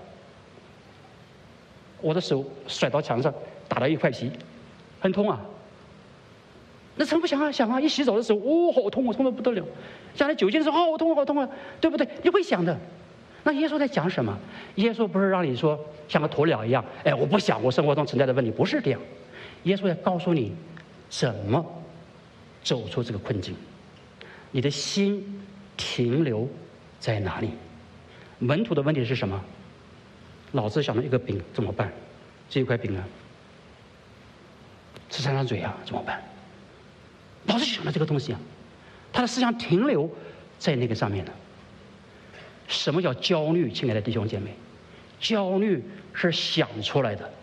我的手甩到墙上，打了一块皮，很痛啊。那怎么不想啊？想啊！一洗澡的时候，哦，好痛，我痛得不得了。想来酒精的时候，好痛，好痛啊，对不对？你会想的。那耶稣在讲什么？耶稣不是让你说像个鸵鸟一样，哎，我不想我生活中存在的问题，不是这样。耶稣在告诉你怎么走出这个困境。你的心停留在哪里？门徒的问题是什么？老子想到一个饼怎么办？这一块饼啊，吃三张嘴啊，怎么办？老是想到这个东西啊，他的思想停留在那个上面了。 什么叫焦虑？亲爱的弟兄姐妹，焦虑是想出来的，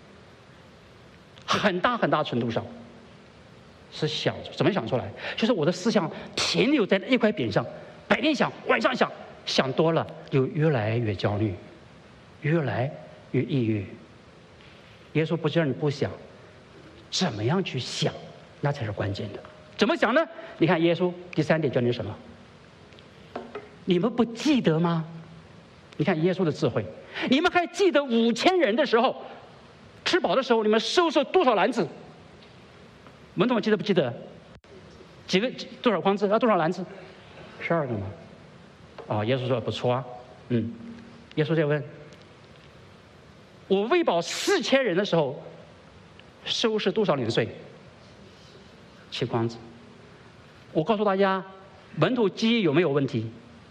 很大很大程度上是想怎么想出来？就是我的思想停留在一块匾上，白天想，晚上想，想多了就越来越焦虑，越来越抑郁。耶稣不是让你不想，怎么样去想，那才是关键的。怎么想呢？你看耶稣第三点教你什么？你们不记得吗？你看耶稣的智慧，你们还记得五千人的时候，吃饱的时候，你们收拾多少篮子？门徒们记得不记得？几个多少筐子啊？多少篮子？十二个吗？啊、哦，耶稣说不错啊，嗯。耶稣在问：我喂饱四千人的时候，收拾多少零碎？七筐子。我告诉大家，门徒记忆有没有问题？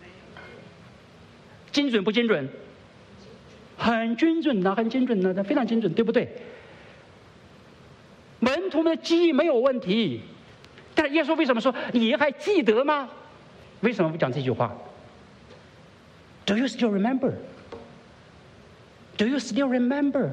精准不精准？很精准的，很精准的，非常精准，对不对？门徒们的记忆没有问题，但是耶稣为什么说你还记得吗？为什么不讲这句话 ？Do you still remember? Do you still remember?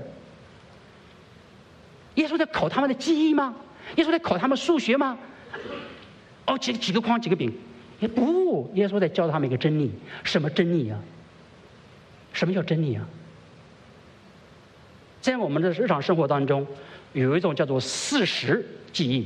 耶稣在考他们的记忆吗？耶稣在考他们数学吗？哦，几几个筐几个饼？也不，耶稣在教他们一个真理。什么真理啊？什么叫真理啊？在我们的日常生活当中，有一种叫做事实记忆。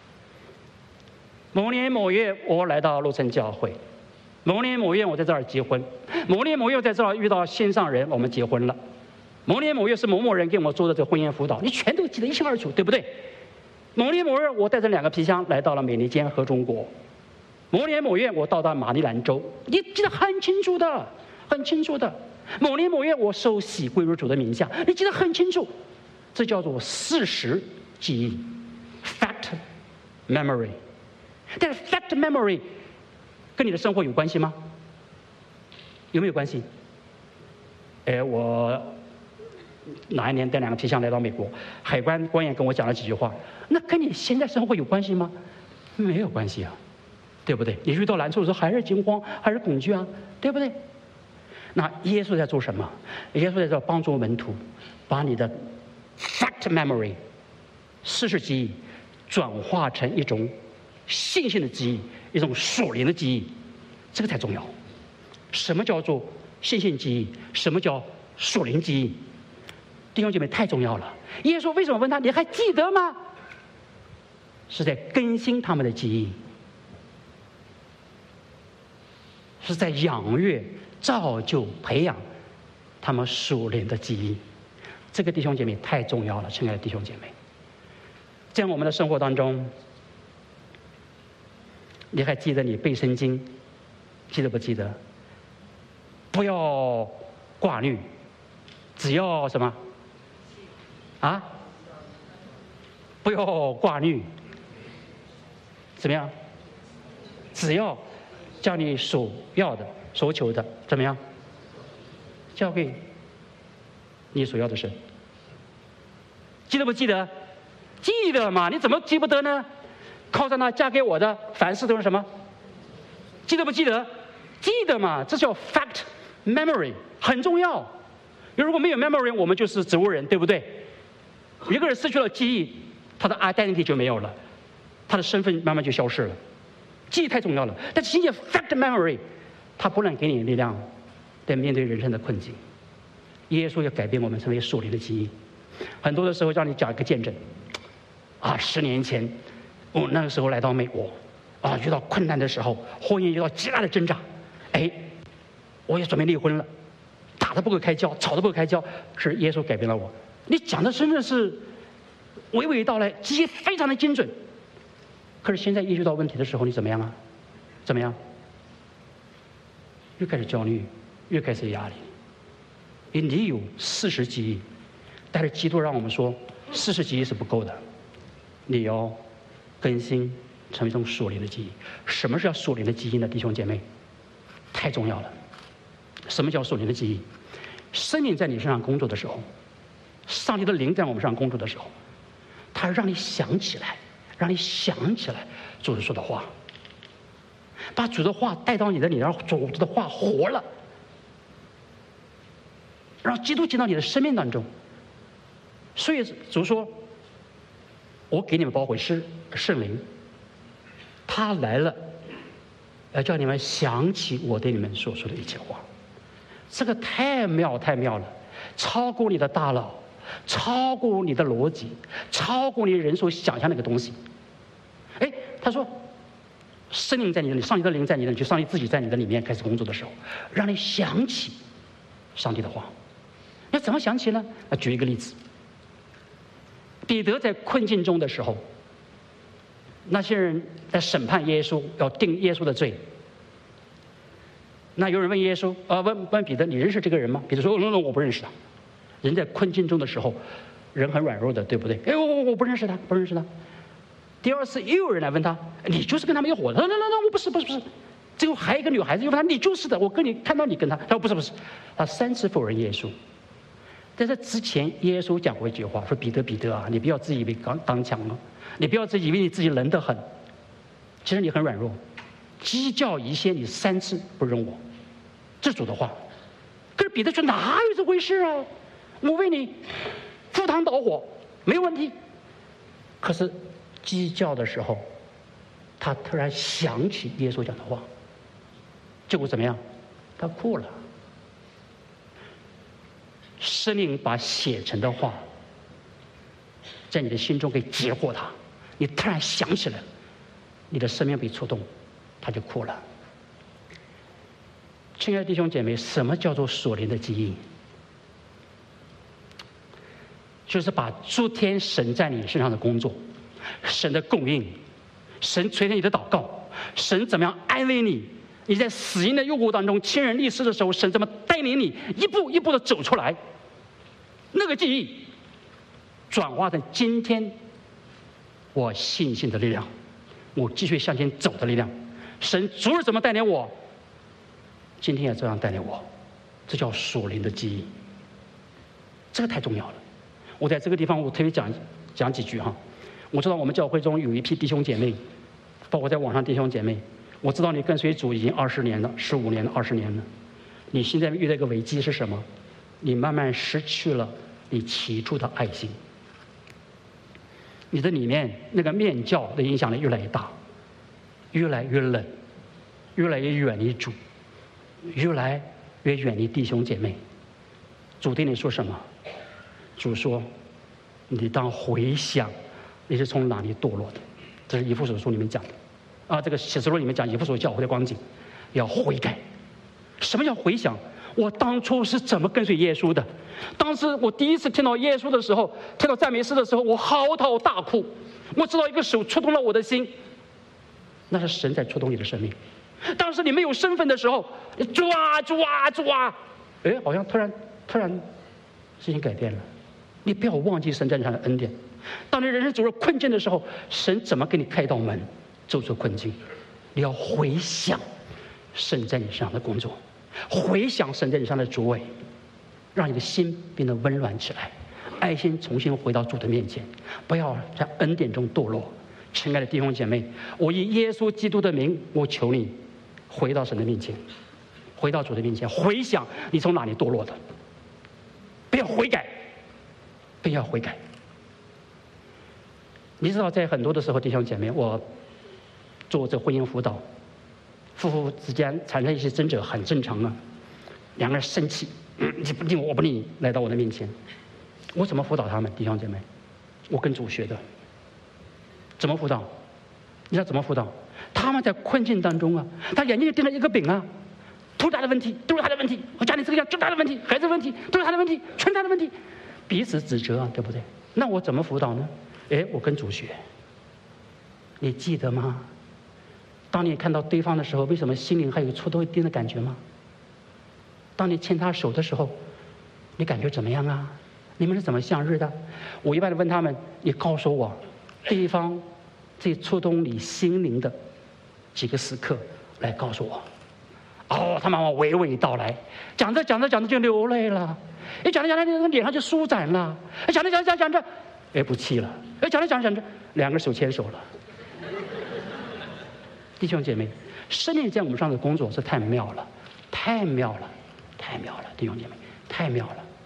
某年某月，我来到鹿城教会；某年某月，我在这儿结婚；某年某月，我在这儿遇到线上人，我们结婚了；某年某月是某某人给我做的这个婚姻辅导，你全都记得一清二楚，对不对？某年某日，我带着两个皮箱来到了美利坚和中国；某年某月，我到达马里兰州，你记得很清楚的，很清楚的。某年某月，我受洗归入主的名下，你记得很清楚。这叫做事实记忆 （fact memory）。但是 fact memory 跟你的生活有关系吗？有没有关系？哎，我哪一年带两个皮箱来到美国，海关官员跟我讲了几句话，那跟你现在生活有关系吗？没有关系啊，对不对？你遇到难处的时候还是惊慌，还是恐惧啊，对不对？那耶稣在做什么？耶稣在这帮助门徒，把你的 fact memory 事实记忆转化成一种信心的记忆，一种属灵的记忆，这个才重要。什么叫做信心记忆？什么叫属灵记忆？弟兄姐妹，太重要了。耶稣为什么问他你还记得吗？是在更新他们的记忆，是在养育、造就、培养他们属灵的记忆。这个弟兄姐妹太重要了，亲爱的弟兄姐妹。在我们的生活当中，你还记得你背圣经，记得不记得？不要挂虑，只要什么？啊？不要挂虑，怎么样？只要将你所要的、所求的，怎么样？交给你所要的神。记得不记得？记得嘛？你怎么记不得呢？靠着那加给我的，凡事都是什么？记得不记得？记得嘛？这叫 fact memory， 很重要。如果没有 memory， 我们就是植物人，对不对？一个人失去了记忆，他的 identity 就没有了，他的身份慢慢就消失了。记忆太重要了，但是现在 fact memory， 它不能给你力量，在面对人生的困境。耶稣要改变我们，成为属灵的记忆。很多的时候让你讲一个见证，啊，十年前，我那个时候来到美国，啊，遇到困难的时候，婚姻遇到极大的挣扎，哎，我也准备离婚了，打得不够开交，吵得不够开交，是耶稣改变了我。你讲的真的是娓娓道来，记忆非常的精准。可是现在一遇到问题的时候，你怎么样啊？怎么样？又开始焦虑，又开始压力。你有事实记忆，但是基督让我们说，事实记忆是不够的，你要更新成为一种属灵的记忆。什么是叫属灵的记忆呢？弟兄姐妹，太重要了。什么叫属灵的记忆？圣灵在你身上工作的时候，上帝的灵在我们身上工作的时候，他让你想起来，让你想起来主说的话，把主的话带到你的里，让主的话活了， 让基督进到你的生命当中。所以主说：“我给你们包回是圣灵，他来了，要叫你们想起我对你们所说的一切话。”这个太妙太妙了，超过你的大脑，超过你的逻辑，超过你人所想象的一个东西。哎，他说，圣灵在你的里，上帝的灵在你的里，就上帝自己在你的里面开始工作的时候，让你想起上帝的话。那怎么想起呢？那举一个例子，彼得在困境中的时候，那些人在审判耶稣，要定耶稣的罪。那有人问耶稣，啊，问问彼得，你认识这个人吗？彼得说，哦，那我不认识他。人在困境中的时候，人很软弱的，对不对？哎，我我我不认识他，不认识他。第二次又有人来问他，你就是跟他们一伙的？那那那我不是不是不是。最后还有一个女孩子又问他，你就是的，我跟你看到你跟他。他说不是不是。他三次否认耶稣。在这之前，耶稣讲过一句话，说彼得彼得啊，你不要自以为刚刚强了，你不要自以为你自己能得很，其实你很软弱。鸡叫一些，你三次不认我，这是主的话。可是彼得说哪有这回事啊？我为你赴汤蹈火没问题。可是鸡叫的时候，他突然想起耶稣讲的话，结果怎么样？他哭了。圣灵把写成的话在你的心中给截获它，你突然想起来，你的生命被触动，他就哭了。亲爱的弟兄姐妹，什么叫做属灵的记忆？就是把诸天神在你身上的工作，神的供应，神垂听你的祷告，神怎么样安慰你，你在死荫的幽谷当中亲人历世的时候，神怎么带领你一步一步的走出来，那个记忆转化成今天我信心的力量，我继续向前走的力量。神昨日怎么带领我，今天也这样带领我，这叫属灵的记忆。这个太重要了。我在这个地方我特别讲讲几句哈。我知道我们教会中有一批弟兄姐妹，包括在网上弟兄姐妹，我知道你跟随主已经二十年了、十五年了、二十年了。你现在遇到一个危机是什么？你慢慢失去了你起初的爱心，你的里面那个面教的影响力越来越大，越来越冷，越来越远离主，越来越远离弟兄姐妹。主对你说什么？主说你当回想你是从哪里堕落的。这是以弗所书里面讲的啊，这个启示录里面讲以弗所教会的光景，要悔改。什么叫回想？我当初是怎么跟随耶稣的？当时我第一次听到耶稣的时候，听到赞美诗的时候，我嚎啕大哭。我知道一个手触动了我的心，那是神在触动你的生命。当时你没有身份的时候，你抓抓抓，哎，好像突然突然事情改变了。你不要忘记神在你上的恩典。当你人生走入困境的时候，神怎么给你开道门，走出困境？你要回想神在你身上的工作，回想神在你身上的主委，让你的心变得温暖起来，爱心重新回到主的面前，不要在恩典中堕落。亲爱的弟兄姐妹，我以耶稣基督的名，我求你回到神的面前，回到主的面前，回想你从哪里堕落的，不要悔改，不要悔改。你知道，在很多的时候，弟兄姐妹，我做这婚姻辅导，夫妇之间产生一些争执很正常啊，两个人生气，嗯，你不理我，我不理你，来到我的面前，我怎么辅导他们？弟兄姐妹，我跟主学的。怎么辅导？你知道怎么辅导？他们在困境当中啊，他眼睛盯着一个饼啊，都是他的问题，都是他的问题，我家里这个样就是他的问题，孩子的问题都是他的问题，全是他的问题，彼此指责啊，对不对？那我怎么辅导呢？哎，我跟主学。你记得吗？当你看到对方的时候，为什么心灵还有触动一定的感觉吗？当你牵他手的时候，你感觉怎么样啊？你们是怎么相认的？我一般的问他们，你告诉我对方最触动你心灵的几个时刻，来告诉我。哦，他慢慢娓娓道来，讲着讲着讲着就流泪了，一讲着讲着那个脸上就舒展了，讲着讲着讲着讲着，哎不气了，哎讲着讲着讲着两个手牵手了。弟兄姐妹，圣灵在我们上的工作是太妙了，太妙了，太妙了，弟兄姐妹，太妙了。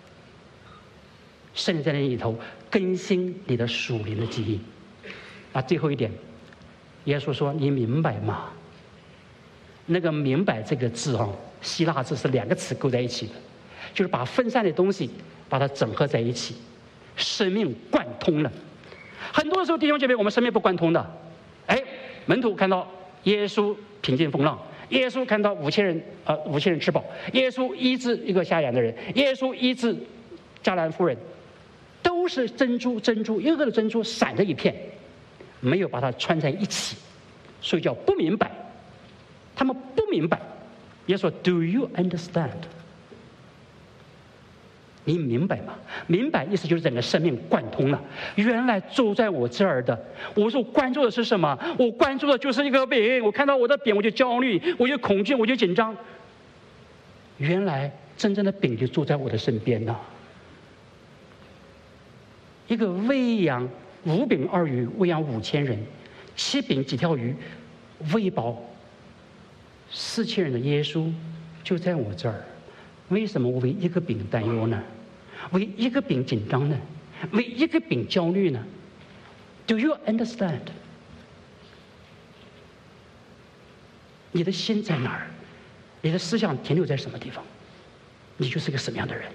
圣灵在你里头更新你的属灵的记忆。啊，最后一点，耶稣说：“你明白吗？”那个“明白”这个字啊，希腊字是两个词构在一起的，就是把分散的东西把它整合在一起，生命贯通了。很多时候弟兄姐妹，我们生命不贯通的。哎，门徒看到耶稣平静风浪，耶稣看到五千人啊、呃、五千人吃饱，耶稣医治一个瞎眼的人，耶稣医治迦南夫人，都是珍珠珍珠，一个个的珍珠闪着一片，没有把它串在一起，所以叫不明白。他们不明白。耶稣说 ：“Do you understand？” 你明白吗？明白意思就是整个生命贯通了。原来住在我这儿的，我所关注的是什么？我关注的就是一个饼。我看到我的饼，我就焦虑，我就恐惧，我就紧张。原来真正的饼就住在我的身边呢。一个喂养五饼二鱼，喂养五千人，七饼几条鱼，喂饱四千人的耶稣就在我这儿。为什么我为一个饼担忧呢？为一个饼紧张呢？为一个饼焦虑呢？ Do you understand？ 你的心在哪儿？你的思想停留在什么地方？你就是个什么样的人？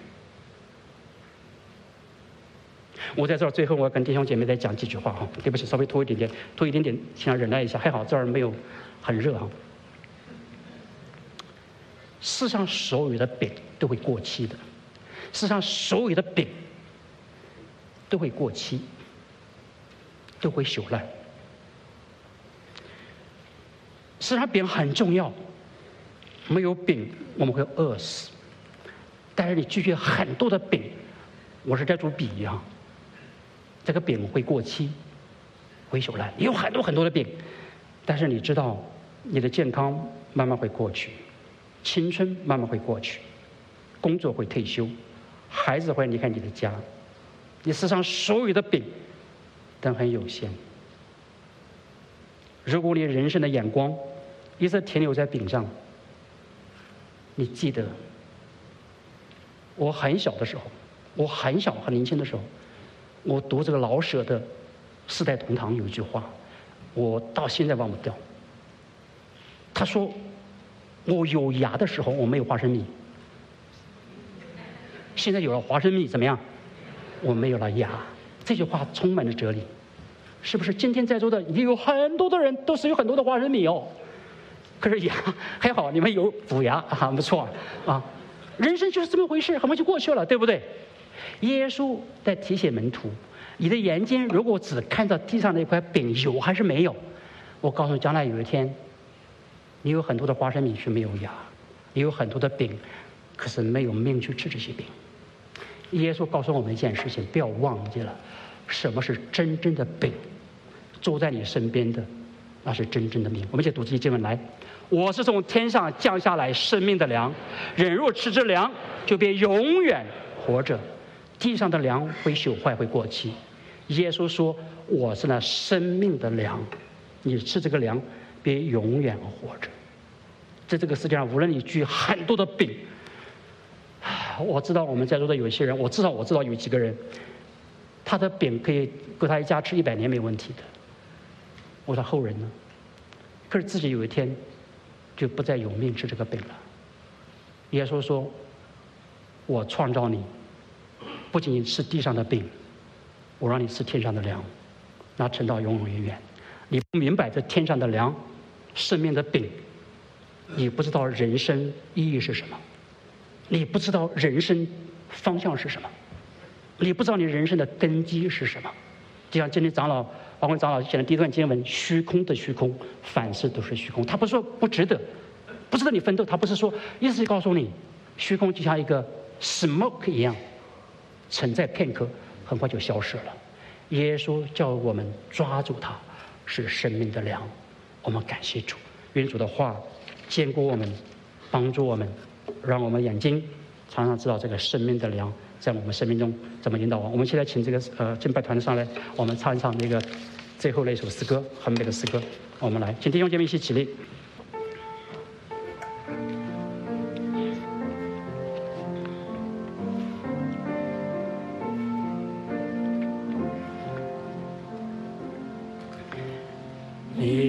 我在这儿最后，我要跟弟兄姐妹再讲几句话哈。对不起，稍微拖一点点，拖一点点，请忍耐一下。还好这儿没有很热哈。世上所有的饼都会过期的，世上所有的饼都会过期，都会朽烂。世上饼很重要，没有饼我们会饿死。但是你拒绝很多的饼，我是在做比喻啊，这个饼会过期，会朽烂。你有很多很多的饼，但是你知道你的健康慢慢会过去。青春慢慢会过去，工作会退休，孩子会离开你的家，你世上所有的饼都很有限。如果你人生的眼光一直停留在饼上，你记得我很小的时候，我很小很年轻的时候，我读这个老舍的《四代同堂》有一句话，我到现在忘不掉。他说，我有牙的时候，我没有花生米。现在有了花生米，怎么样？我没有了牙。这句话充满了哲理，是不是？今天在座的也有很多的人都是有很多的花生米哦，可是牙还好，你们有补牙啊，不错啊。人生就是这么回事，很快就过去了，对不对？耶稣在提醒门徒：你的眼睛如果只看到地上那块饼有还是没有，我告诉你，将来有一天。你有很多的花生米却没有牙，你有很多的饼，可是没有命去吃这些饼。耶稣告诉我们一件事情，不要忘记了，什么是真正的饼？住在你身边的，那是真正的命。我们一起读这些经文来：我是从天上降下来生命的粮，人若吃这粮，就必永远活着。地上的粮会朽坏，会过期。耶稣说：“我是那生命的粮，你吃这个粮。”别永远活着。在这个世界上，无论你举很多的饼，我知道我们在座的有一些人，我至少我知道有几个人，他的饼可以够他一家吃一百年没问题的。我的后人呢？可是自己有一天就不再有命吃这个饼了。耶稣说：“我创造你，不仅仅吃地上的饼，我让你吃天上的粮，那存到永永远远。你不明白这天上的粮。”生命的饼，你不知道人生意义是什么，你不知道人生方向是什么，你不知道你人生的根基是什么。就像今天长老王慧长老写的第一段经文：“虚空的虚空，凡事都是虚空。”他不是说不值得，不值得你奋斗，他不是说，意思是告诉你，虚空就像一个 smoke 一样，存在片刻，很快就消失了。耶稣叫我们抓住它，是生命的粮。我们感谢主，愿主的话坚固我们，帮助我们，让我们眼睛常常知道这个生命的粮在我们生命中怎么引导我。我们现在请这个呃敬拜团上来，我们唱一唱那个最后那首诗歌，很美的诗歌。我们来，请弟兄姐妹一起起立。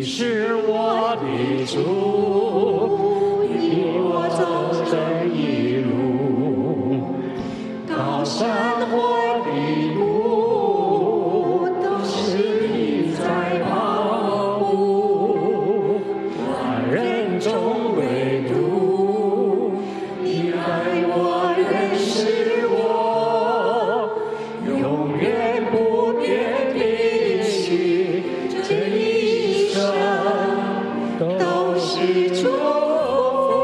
是我的主，引我走这一路，高山或低谷，都是你在保护。万人中唯独你爱我，认识我，永远不变的心，这一生都是祝福。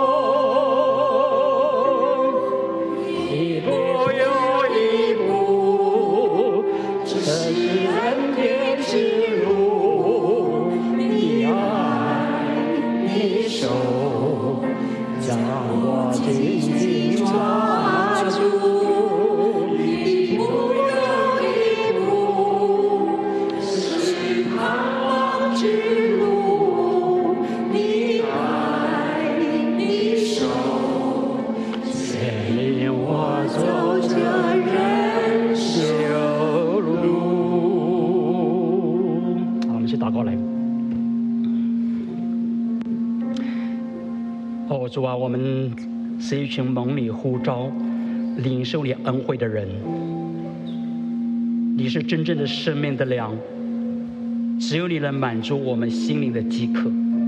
一步又一步，这是恩典之路。你爱，你手，将我紧紧抓住。一步又一步，这是盼望之路。你爱，你手，牵引我走这人生路。好，我们去祷告来。哦，主啊，我们是一群蒙你呼召、领受你恩惠的人。你是真正的生命的粮，只有你能满足我们心灵的饥渴。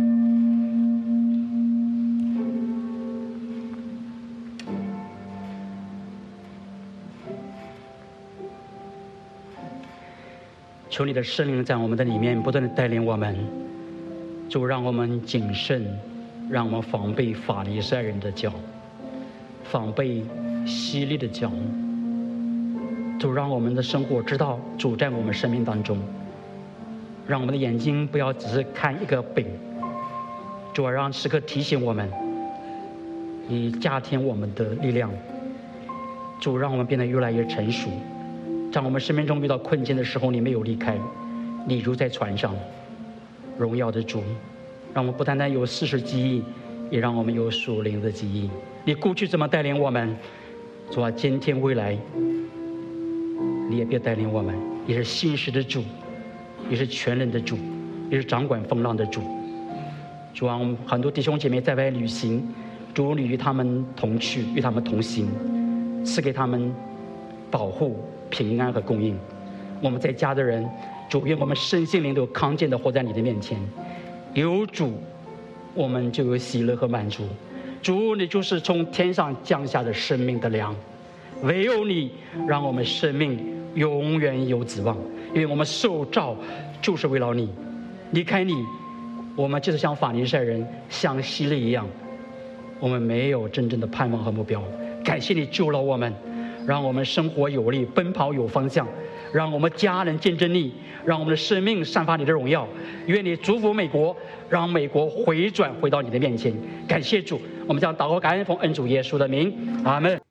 求你的圣灵在我们的里面不断的带领我们，就让我们谨慎，让我们防备法利赛人的脚，防备犀利的脚，就让我们的生活知道主在我们生命当中，让我们的眼睛不要只是看一个饼，主要让时刻提醒我们，你加添我们的力量，主让我们变得越来越成熟。在我们生命中遇到困境的时候，你没有离开，你如在船上。荣耀的主，让我们不单单有世事记忆，也让我们有属灵的记忆。你过去怎么带领我们，主啊，今天未来你也别带领我们。你是信实的主，你是全能的主，你是掌管风浪的主。主啊，很多弟兄姐妹在外旅行，主你与他们同去，与他们同行，赐给他们保护、平安和供应。我们在家的人，主愿我们身心灵都康健的活在你的面前。有主，我们就有喜乐和满足。主，你就是从天上降下的生命的粮，唯有你让我们生命永远有指望。因为我们受造就是为了你，离开你，我们就是像法利赛人、像希律一样，我们没有真正的盼望和目标。感谢你救了我们，让我们生活有力，奔跑有方向，让我们家人见证你，让我们的生命散发你的荣耀。愿你祝福美国，让美国回转回到你的面前。感谢主，我们将祷告感恩奉恩主耶稣的名，阿们。